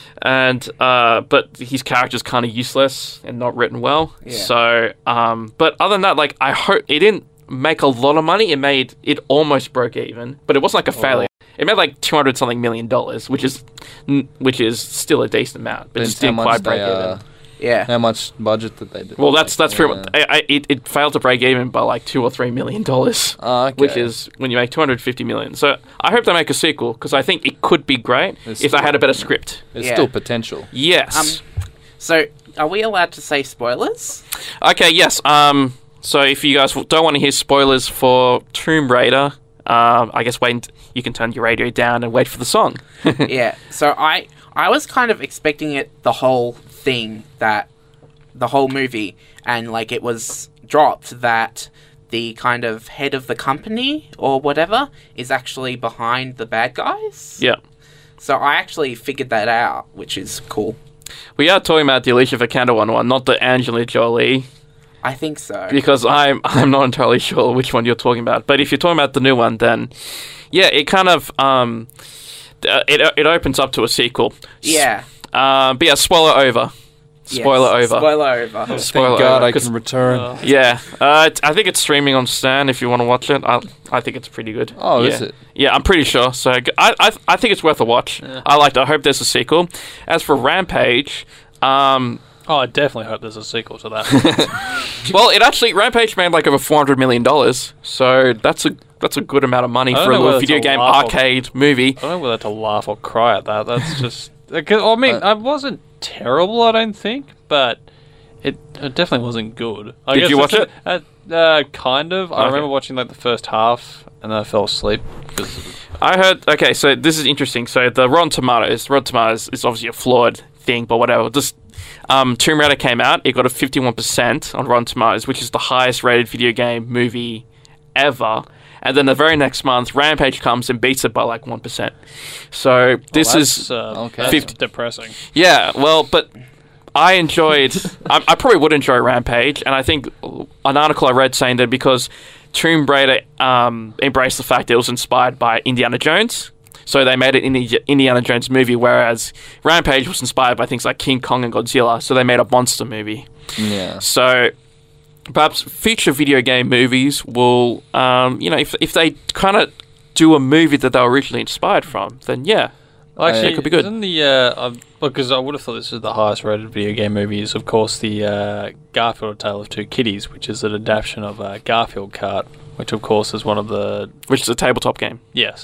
Speaker 2: and uh, but his character's kind of useless and not written well.
Speaker 4: Yeah.
Speaker 2: So, um, but other than that, like I hope it didn't make a lot of money. It made it almost broke even, but it wasn't like a failure. It made like two hundred something million dollars, which is n- which is still a decent amount, but
Speaker 3: Then
Speaker 2: just
Speaker 3: how
Speaker 2: didn't
Speaker 3: much
Speaker 2: quite
Speaker 3: they,
Speaker 2: break
Speaker 3: uh,
Speaker 2: even.
Speaker 4: Yeah.
Speaker 3: How much budget did they do?
Speaker 2: Well, that's that's pretty
Speaker 3: yeah.
Speaker 2: much. I, I, it, it failed to break even by like two or three million dollars.
Speaker 3: Oh, okay.
Speaker 2: Which is when you make two hundred fifty million. So I hope they make a sequel because I think it could be great
Speaker 3: There's
Speaker 2: if they
Speaker 3: still-
Speaker 2: had a better script.
Speaker 3: There's
Speaker 4: Yeah.
Speaker 3: still potential.
Speaker 2: Yes.
Speaker 4: Um, So, are we allowed to say spoilers?
Speaker 2: Okay, yes. Um, so if you guys don't want to hear spoilers for Tomb Raider, um, I guess wait. unt- You can turn your radio down and wait for the song.
Speaker 4: Yeah. So I I was kind of expecting it the whole thing that the whole movie and like it was dropped that the kind of head of the company or whatever is actually behind the bad guys.
Speaker 2: Yeah.
Speaker 4: So I actually figured that out, which is cool.
Speaker 2: We are talking about the Alicia Vikander one, one, not the Angelina Jolie,
Speaker 4: I think so.
Speaker 2: because I'm I'm not entirely sure which one you're talking about. But if you're talking about the new one, then yeah, it kind of um, uh, it it opens up to a sequel. S-
Speaker 4: Yeah.
Speaker 2: Uh, but yeah, spoiler over. Spoiler
Speaker 4: Yes,
Speaker 2: over.
Speaker 4: Spoiler over.
Speaker 3: Thank
Speaker 2: Spoiler
Speaker 3: God
Speaker 2: over,
Speaker 3: I
Speaker 2: 'cause-
Speaker 3: can return.
Speaker 5: Uh,
Speaker 2: Yeah, uh, it's- I think it's streaming on Stan if you want to watch it. I, I think it's pretty good.
Speaker 3: Oh,
Speaker 2: yeah.
Speaker 3: is it?
Speaker 2: Yeah, I'm pretty sure. So g- I, I, I think it's worth a watch. I liked it. I hope there's a sequel. As for Rampage, um,
Speaker 5: oh, I definitely hope there's a sequel to that.
Speaker 2: well, it actually Rampage made like over four hundred million dollars. So that's a that's a good amount of money
Speaker 5: I don't
Speaker 2: for a
Speaker 5: know
Speaker 2: little
Speaker 5: whether
Speaker 2: video
Speaker 5: to
Speaker 2: game
Speaker 5: laugh or-
Speaker 2: arcade movie.
Speaker 5: I don't know whether to laugh or cry at that. That's just. Because, I mean,
Speaker 3: Uh,
Speaker 5: it wasn't terrible, I don't think, but it, it definitely wasn't good. I
Speaker 2: Did
Speaker 5: guess
Speaker 2: you watch
Speaker 5: it's- Uh, uh, kind of. I
Speaker 2: Okay.
Speaker 5: remember watching like the first half, and then I fell asleep. 'Cause
Speaker 2: I heard. Okay, so this is interesting. So the Rotten Tomatoes, Rotten Tomatoes is obviously a flawed thing, but whatever. Just um, Tomb Raider came out. It got a fifty-one percent on Rotten Tomatoes, which is the highest rated video game movie ever. And then the very next month, Rampage comes and beats it by like one percent. So this
Speaker 5: well,
Speaker 2: is
Speaker 5: that's, uh,
Speaker 3: okay.
Speaker 5: that's
Speaker 2: fifty
Speaker 5: depressing.
Speaker 2: yeah. Well, but I enjoyed. I, I probably would enjoy Rampage, and I think an article I read saying that because Tomb Raider um, embraced the fact that it was inspired by Indiana Jones, so they made it in the Indiana Jones movie, whereas Rampage was inspired by things like King Kong and Godzilla, so they made a monster movie.
Speaker 3: Yeah.
Speaker 2: So perhaps future video game movies will, um, you know, if if they kind of do a movie that they were originally inspired from, then yeah.
Speaker 5: Well, actually,
Speaker 2: it could be good.
Speaker 5: Isn't the uh, because I would have thought this was the highest rated video game movie is of course the uh, Garfield: A Tale of Two Kitties, which is an adaptation of uh, Garfield Kart, which of course is one of the
Speaker 2: Which is a tabletop game.
Speaker 5: yes.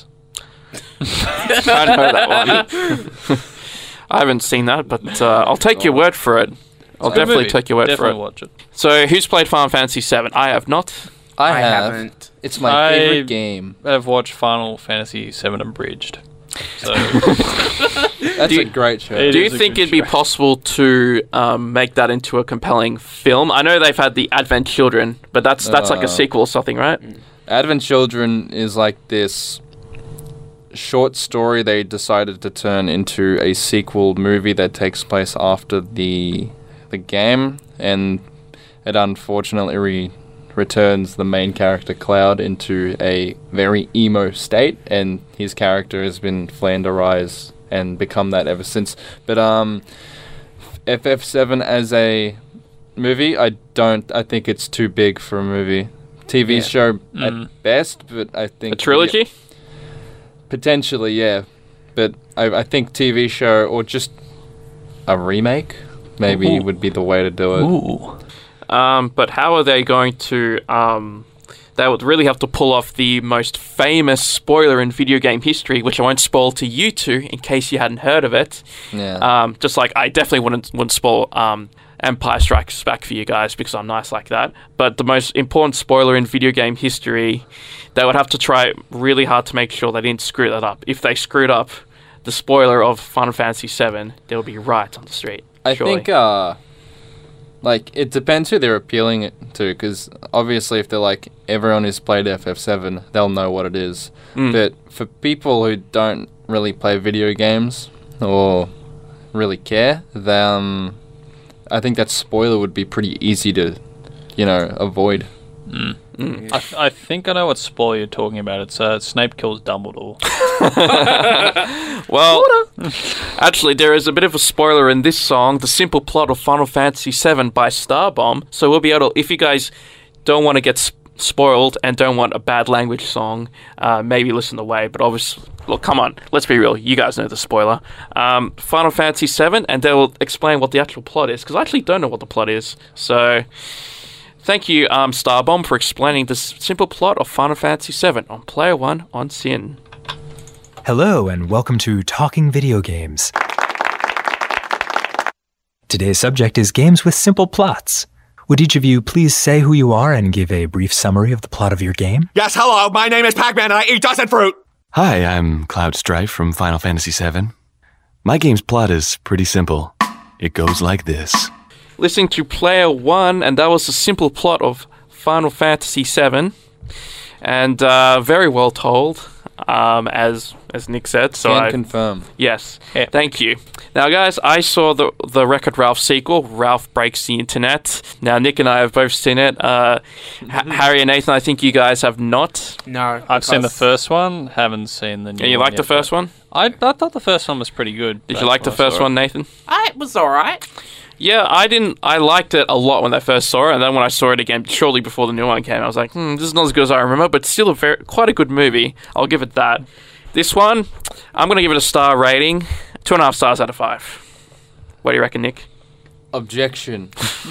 Speaker 2: I know that one. I haven't seen that, but uh, I'll take your word for it. I'll
Speaker 5: Good
Speaker 2: definitely
Speaker 5: movie.
Speaker 2: take your word
Speaker 5: Definitely
Speaker 2: for it.
Speaker 5: watch it.
Speaker 2: So, who's played Final Fantasy seven? I have not.
Speaker 3: I,
Speaker 4: I
Speaker 3: have.
Speaker 4: haven't.
Speaker 3: It's my
Speaker 5: I-
Speaker 3: favorite game.
Speaker 5: I've watched Final Fantasy seven Abridged. So
Speaker 3: That's
Speaker 2: Do
Speaker 3: a
Speaker 2: you-
Speaker 3: great show.
Speaker 5: It
Speaker 2: Do you
Speaker 5: is a
Speaker 2: think
Speaker 5: good
Speaker 2: it'd be
Speaker 5: show.
Speaker 2: possible to um, make that into a compelling film? I know they've had the Advent Children, but that's that's like
Speaker 3: Uh,
Speaker 2: a sequel or something, right?
Speaker 3: Advent Children is like this short story they decided to turn into a sequel movie that takes place after the the game, and it unfortunately re- returns the main character Cloud into a very emo state, and his character has been flanderized and become that ever since. But um, F F seven as a movie, I don't. I think it's too big for a movie. T V
Speaker 4: Yeah.
Speaker 3: show
Speaker 5: Mm.
Speaker 3: at best, but I think
Speaker 2: A trilogy?
Speaker 3: potentially, yeah. But I, I think T V show or just a remake maybe
Speaker 5: Ooh.
Speaker 3: would be the way to do it.
Speaker 5: ooh,
Speaker 2: Um, but how are they going to? Um, they would really have to pull off the most famous spoiler in video game history, which I won't spoil to you two in case you hadn't heard of it.
Speaker 3: Yeah.
Speaker 2: Um, just like I definitely wouldn't wouldn't spoil um, Empire Strikes Back for you guys because I'm nice like that. But the most important spoiler in video game history, they would have to try really hard to make sure they didn't screw that up. If they screwed up the spoiler of Final Fantasy seven, they would be right on the street.
Speaker 3: I
Speaker 2: surely.
Speaker 3: think, uh, like, it depends who they're appealing it to, because obviously if they're like, everyone who's played F F seven, they'll know what it is.
Speaker 2: Mm.
Speaker 3: But for people who don't really play video games or really care, then I think that spoiler would be pretty easy to, you know, avoid.
Speaker 2: Mm.
Speaker 5: I, th- I think I know what spoiler you're talking about. It's uh, Snape kills Dumbledore.
Speaker 2: Well, actually, there is a bit of a spoiler in this song, the simple plot of Final Fantasy seven by Starbomb. So we'll be able to, if you guys don't want to get sp- spoiled and don't want a bad language song, uh, maybe listen away. But obviously, look, come on, let's be real. You guys know the spoiler. Um, Final Fantasy seven, and they will explain what the actual plot is, because I actually don't know what the plot is. So thank you, um, Starbomb, for explaining this simple plot of Final Fantasy seven on Player One on Sin.
Speaker 7: Hello, and welcome to Talking Video Games. Today's subject is games with simple plots. Would each of you please say who you are and give a brief summary of the plot of your game?
Speaker 8: Yes, hello, my name is Pac-Man and I eat dozen fruit!
Speaker 9: Hi, I'm Cloud Strife from Final Fantasy seven. My game's plot is pretty simple. It goes like this.
Speaker 2: Listening to Player One, and that was the simple plot of Final Fantasy seven, and uh, very well told, um, as as Nick said. So
Speaker 3: Can
Speaker 2: I,
Speaker 3: confirm.
Speaker 2: yes, thank you. Now, guys, I saw the the Wreck-It Ralph sequel, Ralph Breaks the Internet. Now, Nick and I have both seen it. Uh, Ha- Harry and Nathan, I think you guys have not.
Speaker 4: No,
Speaker 5: I've seen the
Speaker 4: because-
Speaker 5: first one, haven't seen the new
Speaker 2: And you
Speaker 5: one
Speaker 2: like the
Speaker 5: yet,
Speaker 2: first
Speaker 5: but
Speaker 2: one?
Speaker 5: I, I thought the first one was pretty good.
Speaker 2: Did
Speaker 5: That's
Speaker 2: you like the
Speaker 5: when I
Speaker 2: first
Speaker 5: saw it.
Speaker 2: one, Nathan?
Speaker 4: Uh, it was alright.
Speaker 2: Yeah, I didn't. I liked it a lot when I first saw it, and then when I saw it again shortly before the new one came, I was like, "Hmm, this is not as good as I remember," but still a very quite a good movie. I'll give it that. This one, I'm gonna give it a star rating, two and a half stars out of five. What do you reckon, Nick?
Speaker 3: Objection.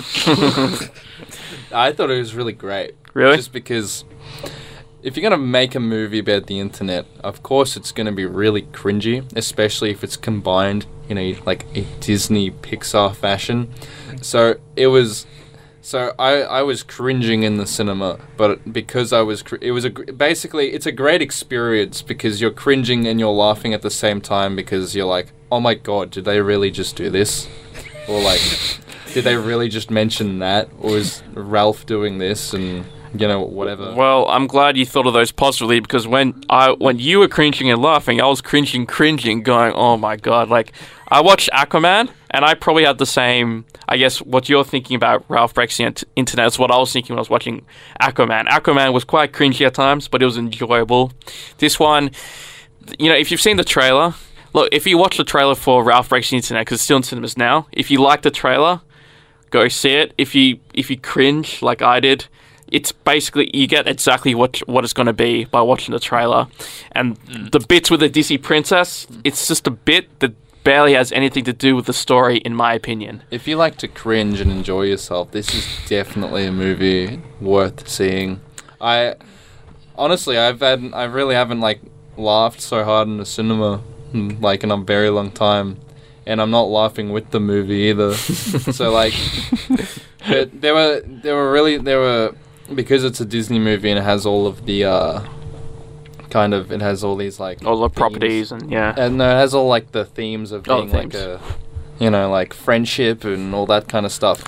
Speaker 3: I thought it was really great.
Speaker 2: Really?
Speaker 3: Just because if you're going to make a movie about the internet, of course it's going to be really cringy, especially if it's combined in a like a Disney Pixar fashion. So it was so I, I was cringing in the cinema, but because I was cr- it was a gr- basically it's a great experience because you're cringing and you're laughing at the same time because you're like, "Oh my god, did they really just do this?" Or like, did they really just mention that? Or is Ralph doing this and, you know, whatever?
Speaker 2: Well, I'm glad you thought of those positively because when I when you were cringing and laughing, I was cringing, cringing, going, "Oh my god!" Like, I watched Aquaman, and I probably had the same. I guess what you're thinking about Ralph Breaks the Internet is what I was thinking when I was watching Aquaman. Aquaman was quite cringy at times, but it was enjoyable. This one, you know, if you've seen the trailer. Look, if you watch the trailer for Ralph Breaks the Internet, because it's still in cinemas now, if you like the trailer, go see it. If you if you cringe like I did, it's basically you get exactly what what it's going to be by watching the trailer. And the bits with the Disney princess, it's just a bit that barely has anything to do with the story, in my opinion.
Speaker 3: If you like to cringe and enjoy yourself, this is definitely a movie worth seeing. I honestly, I've had I really haven't like laughed so hard in the cinema. Like in a very long time, and I'm not laughing with the movie either. So like, but there were there were really there were because it's a Disney movie and it has all of the uh, kind of it has all these like
Speaker 2: all the
Speaker 3: themes.
Speaker 2: properties and yeah,
Speaker 3: and no, it has all like the themes of
Speaker 2: all
Speaker 3: being
Speaker 2: the
Speaker 3: like
Speaker 2: themes.
Speaker 3: a you know like friendship and all that kind of stuff.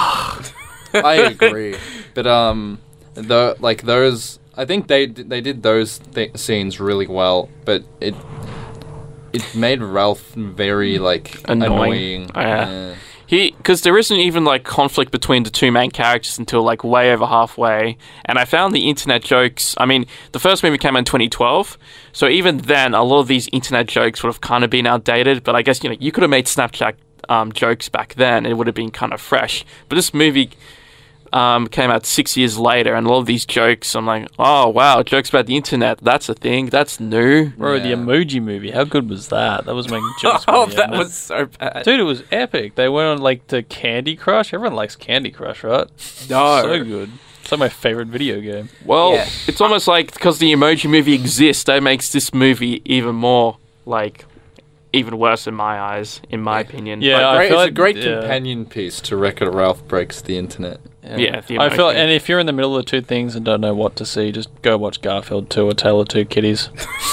Speaker 3: I agree, but um, the like those I think they they did those th- scenes really well, but it. It made Ralph very, like,
Speaker 2: annoying.
Speaker 3: annoying.
Speaker 2: Oh, yeah.
Speaker 3: Yeah.
Speaker 2: He, because there isn't even, like, conflict between the two main characters until, like, way over halfway. And I found the internet jokes, I mean, the first movie came out in twenty twelve, so even then, a lot of these internet jokes would have kind of been outdated, but I guess, you know, you could have made Snapchat um, jokes back then, it would have been kind of fresh. But this movie um, came out six years later, and a lot of these jokes, I'm like, oh, wow, jokes about the internet, that's a thing, that's new.
Speaker 5: Bro,
Speaker 3: Yeah.
Speaker 5: the Emoji Movie, how good was that? That was making jokes.
Speaker 4: Oh,
Speaker 5: about the
Speaker 4: that
Speaker 5: internet.
Speaker 4: was so bad.
Speaker 5: Dude, it was epic. They went on, like, to Candy Crush. Everyone likes Candy Crush, right?
Speaker 4: No.
Speaker 5: So good. It's like my favorite video game.
Speaker 2: Well,
Speaker 4: Yeah.
Speaker 2: it's almost like because the Emoji Movie exists, that makes this movie even more, like, even worse in my eyes, in my opinion.
Speaker 5: Yeah,
Speaker 2: But-
Speaker 5: I
Speaker 3: Great,
Speaker 5: feel
Speaker 3: it's a
Speaker 5: like-
Speaker 3: great
Speaker 5: yeah.
Speaker 3: companion piece to Wreck-It Ralph Breaks the Internet.
Speaker 2: yeah. The
Speaker 5: I feel,
Speaker 2: Emoji.
Speaker 5: and if you're in the middle of two things and don't know what to see, just go watch Garfield two or Tale of Two Kitties.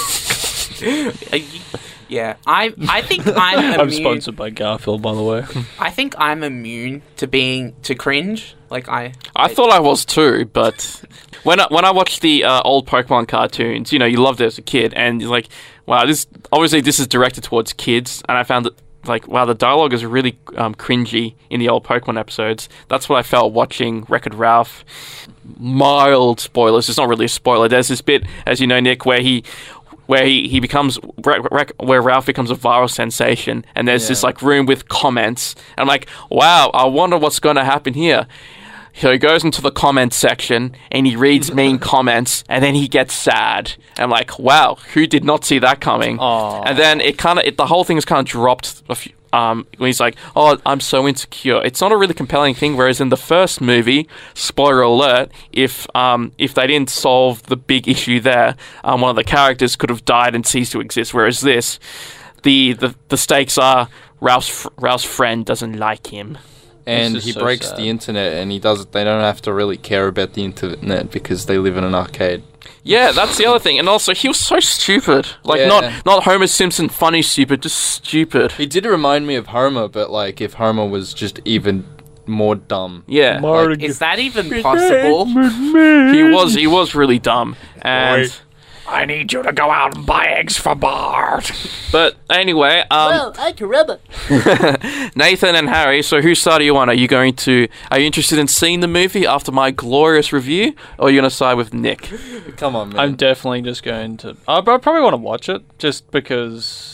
Speaker 4: Yeah, I I think I'm immune.
Speaker 5: I'm sponsored by Garfield, by the way.
Speaker 4: I think I'm immune to being to cringe. Like I,
Speaker 2: I thought I was too, but when I, when I watched the uh, old Pokemon cartoons, you know, you loved it as a kid, and you're like, wow, this obviously this is directed towards kids, and I found that like, wow, the dialogue is really um, cringy in the old Pokemon episodes. That's what I felt watching Wreck-It Ralph. Mild spoilers. It's not really a spoiler. There's this bit, as you know, Nick, where he. Where he, he becomes where Ralph becomes a viral sensation, and there's
Speaker 3: Yeah.
Speaker 2: this like room with comments. And I'm like, wow, I wonder what's going to happen here. So he goes into the comments section and he reads mean comments, and then he gets sad. And I'm like, wow, who did not see that coming?
Speaker 5: Aw.
Speaker 2: And then it kind of the whole thing is kind of dropped. A few, um, when he's like, oh, I'm so insecure. It's not a really compelling thing. Whereas in the first movie, spoiler alert, if um, if they didn't solve the big issue there, um, one of the characters could have died and ceased to exist. Whereas this, the the, the stakes are Ralph's Ralph's friend doesn't like him.
Speaker 3: And
Speaker 5: This is
Speaker 3: he
Speaker 5: so
Speaker 3: breaks
Speaker 5: sad.
Speaker 3: the internet, and he does. They don't have to really care about the internet because they live in an arcade.
Speaker 2: Yeah, that's the other thing. And also, he was so stupid. Like,
Speaker 3: Yeah.
Speaker 2: not not Homer Simpson funny stupid, just stupid.
Speaker 3: He did remind me of Homer, but like if Homer was just even more dumb.
Speaker 2: Yeah.
Speaker 5: Mario-
Speaker 4: is that even possible?
Speaker 2: He was he was really dumb. And
Speaker 8: I need you to go out and buy eggs for Bart.
Speaker 2: but anyway, um
Speaker 6: Well, I can rub it.
Speaker 2: Nathan and Harry, so whose side are you on? Are you going to are you interested in seeing the movie after my glorious review, or are you gonna side with Nick?
Speaker 3: Come on, man.
Speaker 5: I'm definitely just going to. I I probably want to watch it just because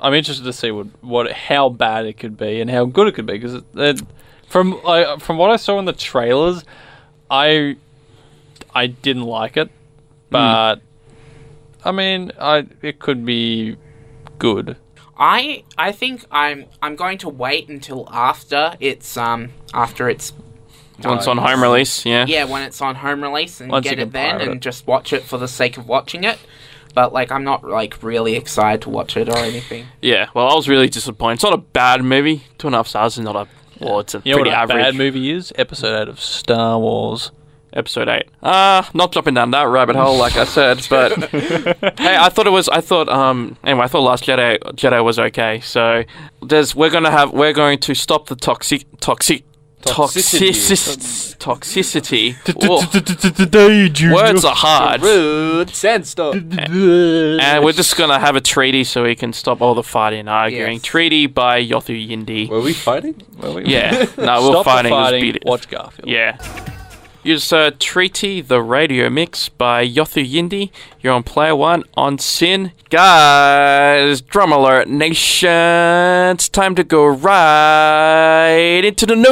Speaker 5: I'm interested to see what, what how bad it could be and how good it could be because it, it, from I, from what I saw in the trailers, I I didn't like it, but mm. I mean, I it could be good.
Speaker 4: I I think I'm I'm going to wait until after it's um after it's
Speaker 2: when it's on home release, yeah.
Speaker 4: Yeah, when it's on home release and
Speaker 5: Once
Speaker 4: get
Speaker 5: you
Speaker 4: it then and
Speaker 5: it.
Speaker 4: just watch it for the sake of watching it. But like I'm not like really excited to watch it or anything.
Speaker 2: Yeah, well, I was really disappointed. It's not a bad movie. Two and a half stars is not a well, it's a
Speaker 5: you know
Speaker 2: pretty
Speaker 5: what a
Speaker 2: average
Speaker 5: bad movie is. Episode eight of Star Wars.
Speaker 2: Episode eight. Uh, not jumping down that rabbit hole, like I said, but hey, I thought it was. I thought um. Anyway, I thought Last Jedi Jedi was okay. So there's we're gonna have we're going to stop the toxic toxic toxicity toxicity. Words are hard.
Speaker 3: Rude sandstone.
Speaker 2: And we're just gonna have a treaty so we can stop all the fighting and arguing.
Speaker 4: Yes.
Speaker 2: Treaty by Yothu Yindi.
Speaker 3: Were we fighting?
Speaker 5: Were we?
Speaker 2: Yeah. No, we're
Speaker 5: Stop
Speaker 2: fighting.
Speaker 5: the
Speaker 2: Let's
Speaker 5: fighting.
Speaker 2: beat it.
Speaker 5: Watch Garfield.
Speaker 2: Yeah. Use uh, Treaty, the radio mix by Yothu Yindi. You're on Player One on Sin. Guys, drum alert, nation. It's time to go right into the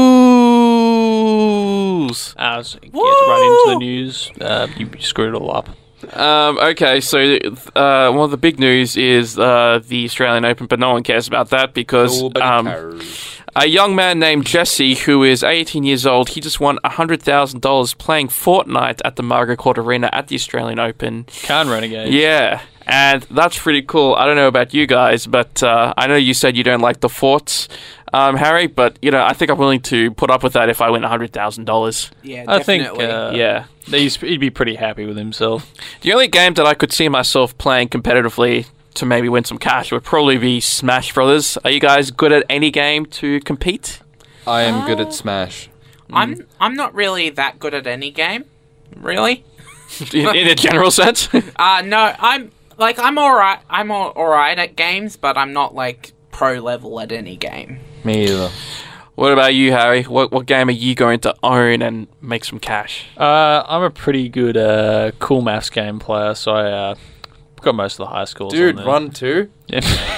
Speaker 2: news.
Speaker 5: Uh, so get right into the news. Uh, you screwed it all up.
Speaker 2: Um, okay, so uh, one of the big news is uh, the Australian Open, but no one cares about that because um, a young man named Jesse, who is eighteen years old, he just won one hundred thousand dollars playing Fortnite at the Margaret Court Arena at the Australian Open.
Speaker 5: Can Renegade.
Speaker 2: Yeah, and that's pretty cool. I don't know about you guys, but uh, I know you said you don't like the forts, um, Harry, but you know I think I'm willing to put up with that if I win one hundred thousand dollars.
Speaker 4: Yeah,
Speaker 5: I
Speaker 4: definitely.
Speaker 5: think uh,
Speaker 2: Yeah.
Speaker 5: he's, he'd be pretty happy with himself.
Speaker 2: The only game that I could see myself playing competitively to maybe win some cash would probably be Smash Brothers. Are you guys good at any game to compete?
Speaker 3: I am good at Smash.
Speaker 4: I'm I'm not really that good at any game, really.
Speaker 2: in, in a general sense?
Speaker 4: Uh no, I'm like I'm alright. I'm all, alright at games, but I'm not like pro level at any game.
Speaker 3: Me either.
Speaker 2: What about you, Harry? What what game are you going to own and make some cash?
Speaker 5: Uh, I'm a pretty good uh, cool maths game player, so I uh, got most of the high scores.
Speaker 3: Dude,
Speaker 5: on there.
Speaker 3: run two.
Speaker 5: Yeah.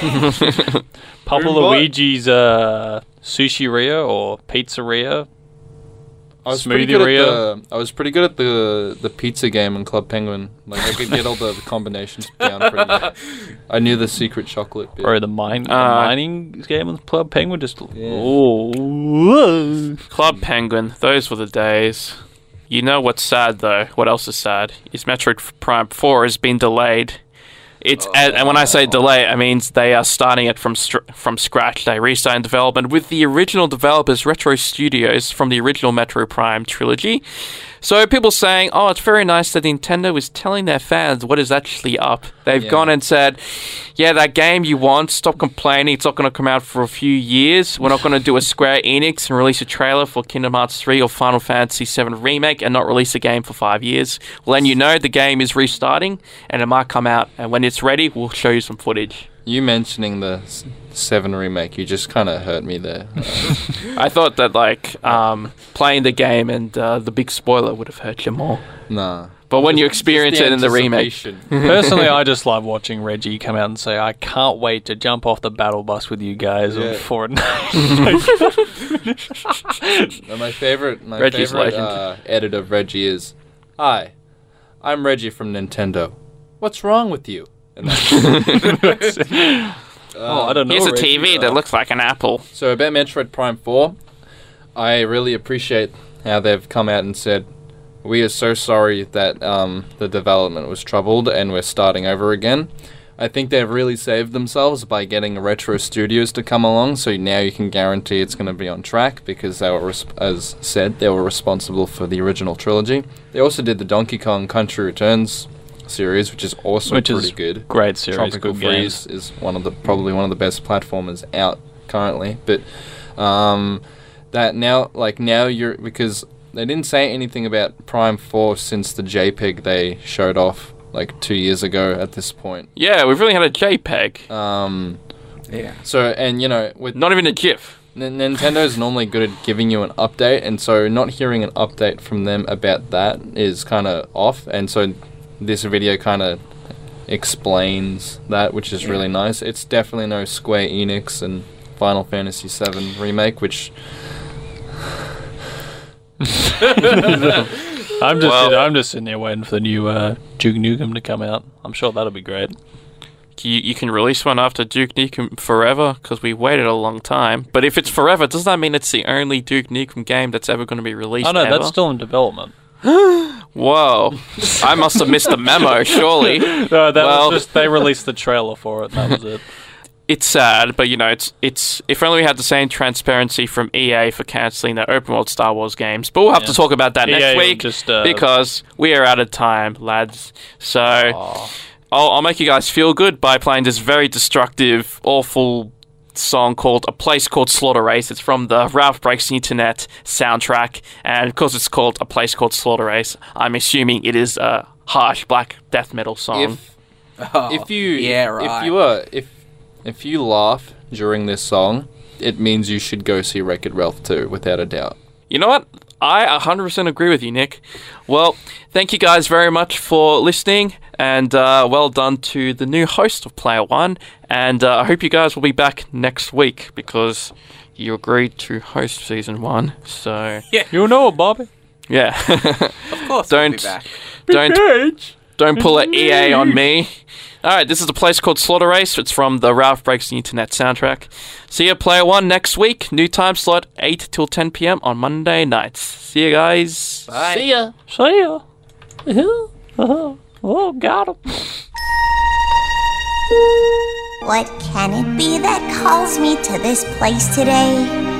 Speaker 5: Papa Luigi's uh, Sushi Rio or Pizzeria.
Speaker 3: I was pretty good at the, I was pretty good at the the pizza game in Club Penguin. Like I could get all the combinations down pretty good. I knew the secret chocolate bit.
Speaker 5: Or the mine the
Speaker 2: Uh,
Speaker 5: mining game with Club Penguin. Just
Speaker 3: Yeah.
Speaker 5: oh,
Speaker 2: Club Penguin, those were the days. You know what's sad, though? What else is sad? Is Metroid Prime four has been delayed. It's and, and when I say delay, I mean they are starting it from str- from scratch. They restarting development with the original developers, Retro Studios, from the original Metro Prime trilogy. So people saying, "Oh, it's very nice that Nintendo is telling their fans what is actually up." They've
Speaker 3: Yeah.
Speaker 2: gone and said, "Yeah, that game you want, stop complaining. It's not going to come out for a few years. We're not going to do a Square Enix and release a trailer for Kingdom Hearts three or Final Fantasy seven Remake and not release a game for five years. Well, then you know the game is restarting and it might come out. And when it's ready, we'll show you some footage."
Speaker 3: You mentioning the s- seven remake, you just kind of hurt me there.
Speaker 2: I thought that like um, playing the game and uh, the big spoiler would have hurt you more.
Speaker 3: Nah.
Speaker 2: But when you experience it in the remake,
Speaker 3: anticipation.
Speaker 5: personally, I just love watching Reggie come out and say, "I can't wait to jump off the battle bus with you guys
Speaker 3: Yeah.
Speaker 5: on Fortnite."
Speaker 3: No, my favorite, my
Speaker 2: Reggie's
Speaker 3: favorite
Speaker 2: legend.
Speaker 3: uh, edit of Reggie is, "Hi, I'm Reggie from Nintendo. What's wrong with you?" And that's,
Speaker 5: oh, I don't know.
Speaker 2: here's a
Speaker 5: Reggie.
Speaker 2: T V that looks like an apple.
Speaker 3: So about Metroid Prime four, I really appreciate how they've come out and said, "We are so sorry that um, the development was troubled and we're starting over again." I think they've really saved themselves by getting Retro Studios to come along, so now you can guarantee it's going to be on track because they were, res- as said, they were responsible for the original trilogy. They also did the Donkey Kong Country Returns series, which is also
Speaker 5: Which
Speaker 3: pretty
Speaker 5: is
Speaker 3: good.
Speaker 5: great series,
Speaker 3: Tropical
Speaker 5: good
Speaker 3: Freeze
Speaker 5: games.
Speaker 3: is one of the probably one of the best platformers out currently, but um, that now like now you're because they didn't say anything about Prime four since the JPEG they showed off like two years ago at this point.
Speaker 2: Yeah, we've really had a JPEG.
Speaker 3: Um,
Speaker 4: Yeah.
Speaker 3: so and you know with
Speaker 2: Not even a GIF.
Speaker 3: N- Nintendo's normally good at giving you an update, and so not hearing an update from them about that is kind of off, and so this video kind of explains that, which is
Speaker 4: Yeah.
Speaker 3: really nice. It's definitely no Square Enix and Final Fantasy seven remake, which
Speaker 5: I'm just
Speaker 2: Well-
Speaker 5: I'm just sitting there waiting for the new uh, Duke Nukem to come out. I'm sure that'll be great.
Speaker 2: You, you can release one after Duke Nukem Forever because we waited a long time. But if it's forever, does that mean it's the only Duke Nukem game that's ever going to be released?
Speaker 5: Oh no,
Speaker 2: ever?
Speaker 5: that's still in development.
Speaker 2: Whoa! I must have missed the memo. Surely,
Speaker 5: No, that
Speaker 2: Well-
Speaker 5: was just they released the trailer for it. And that was it.
Speaker 2: it's sad, but you know, it's it's. If only we had the same transparency from E A for cancelling their open world Star Wars games. But we'll have
Speaker 5: Yeah.
Speaker 2: to talk about that
Speaker 5: E A
Speaker 2: next
Speaker 5: will
Speaker 2: week
Speaker 5: just, uh,
Speaker 2: because we are out of time, lads. So.
Speaker 5: Aw.
Speaker 2: I'll, I'll make you guys feel good by playing this very destructive, awful song called A Place Called Slaughter Race. It's from the Ralph Breaks the Internet soundtrack, and because it's called A Place Called Slaughter Race, I'm assuming it is a harsh black death metal song.
Speaker 3: if
Speaker 4: Oh,
Speaker 3: if you
Speaker 4: yeah, right.
Speaker 3: if you are if if you laugh during this song, it means you should go see Wreck-It Ralph two, without a doubt.
Speaker 2: You know what? I one hundred percent agree with you, Nick. Well, thank you guys very much for listening, and uh, well done to the new host of Player One. And uh, I hope you guys will be back next week because you agreed to host season one. So
Speaker 5: You know it, Bobby.
Speaker 2: yeah,
Speaker 4: Of course,
Speaker 2: Don't-
Speaker 4: we'll be back.
Speaker 2: don't don't pull an E A on me. All right, this is a place called Slaughter Race. It's from the Ralph Breaks the Internet soundtrack. See you, Player One, next week. New time slot, eight till ten p.m. on Monday nights. See you guys.
Speaker 4: Bye.
Speaker 6: See ya.
Speaker 5: See ya. Uh-huh. Oh, got him.
Speaker 10: What can it be that calls me to this place today?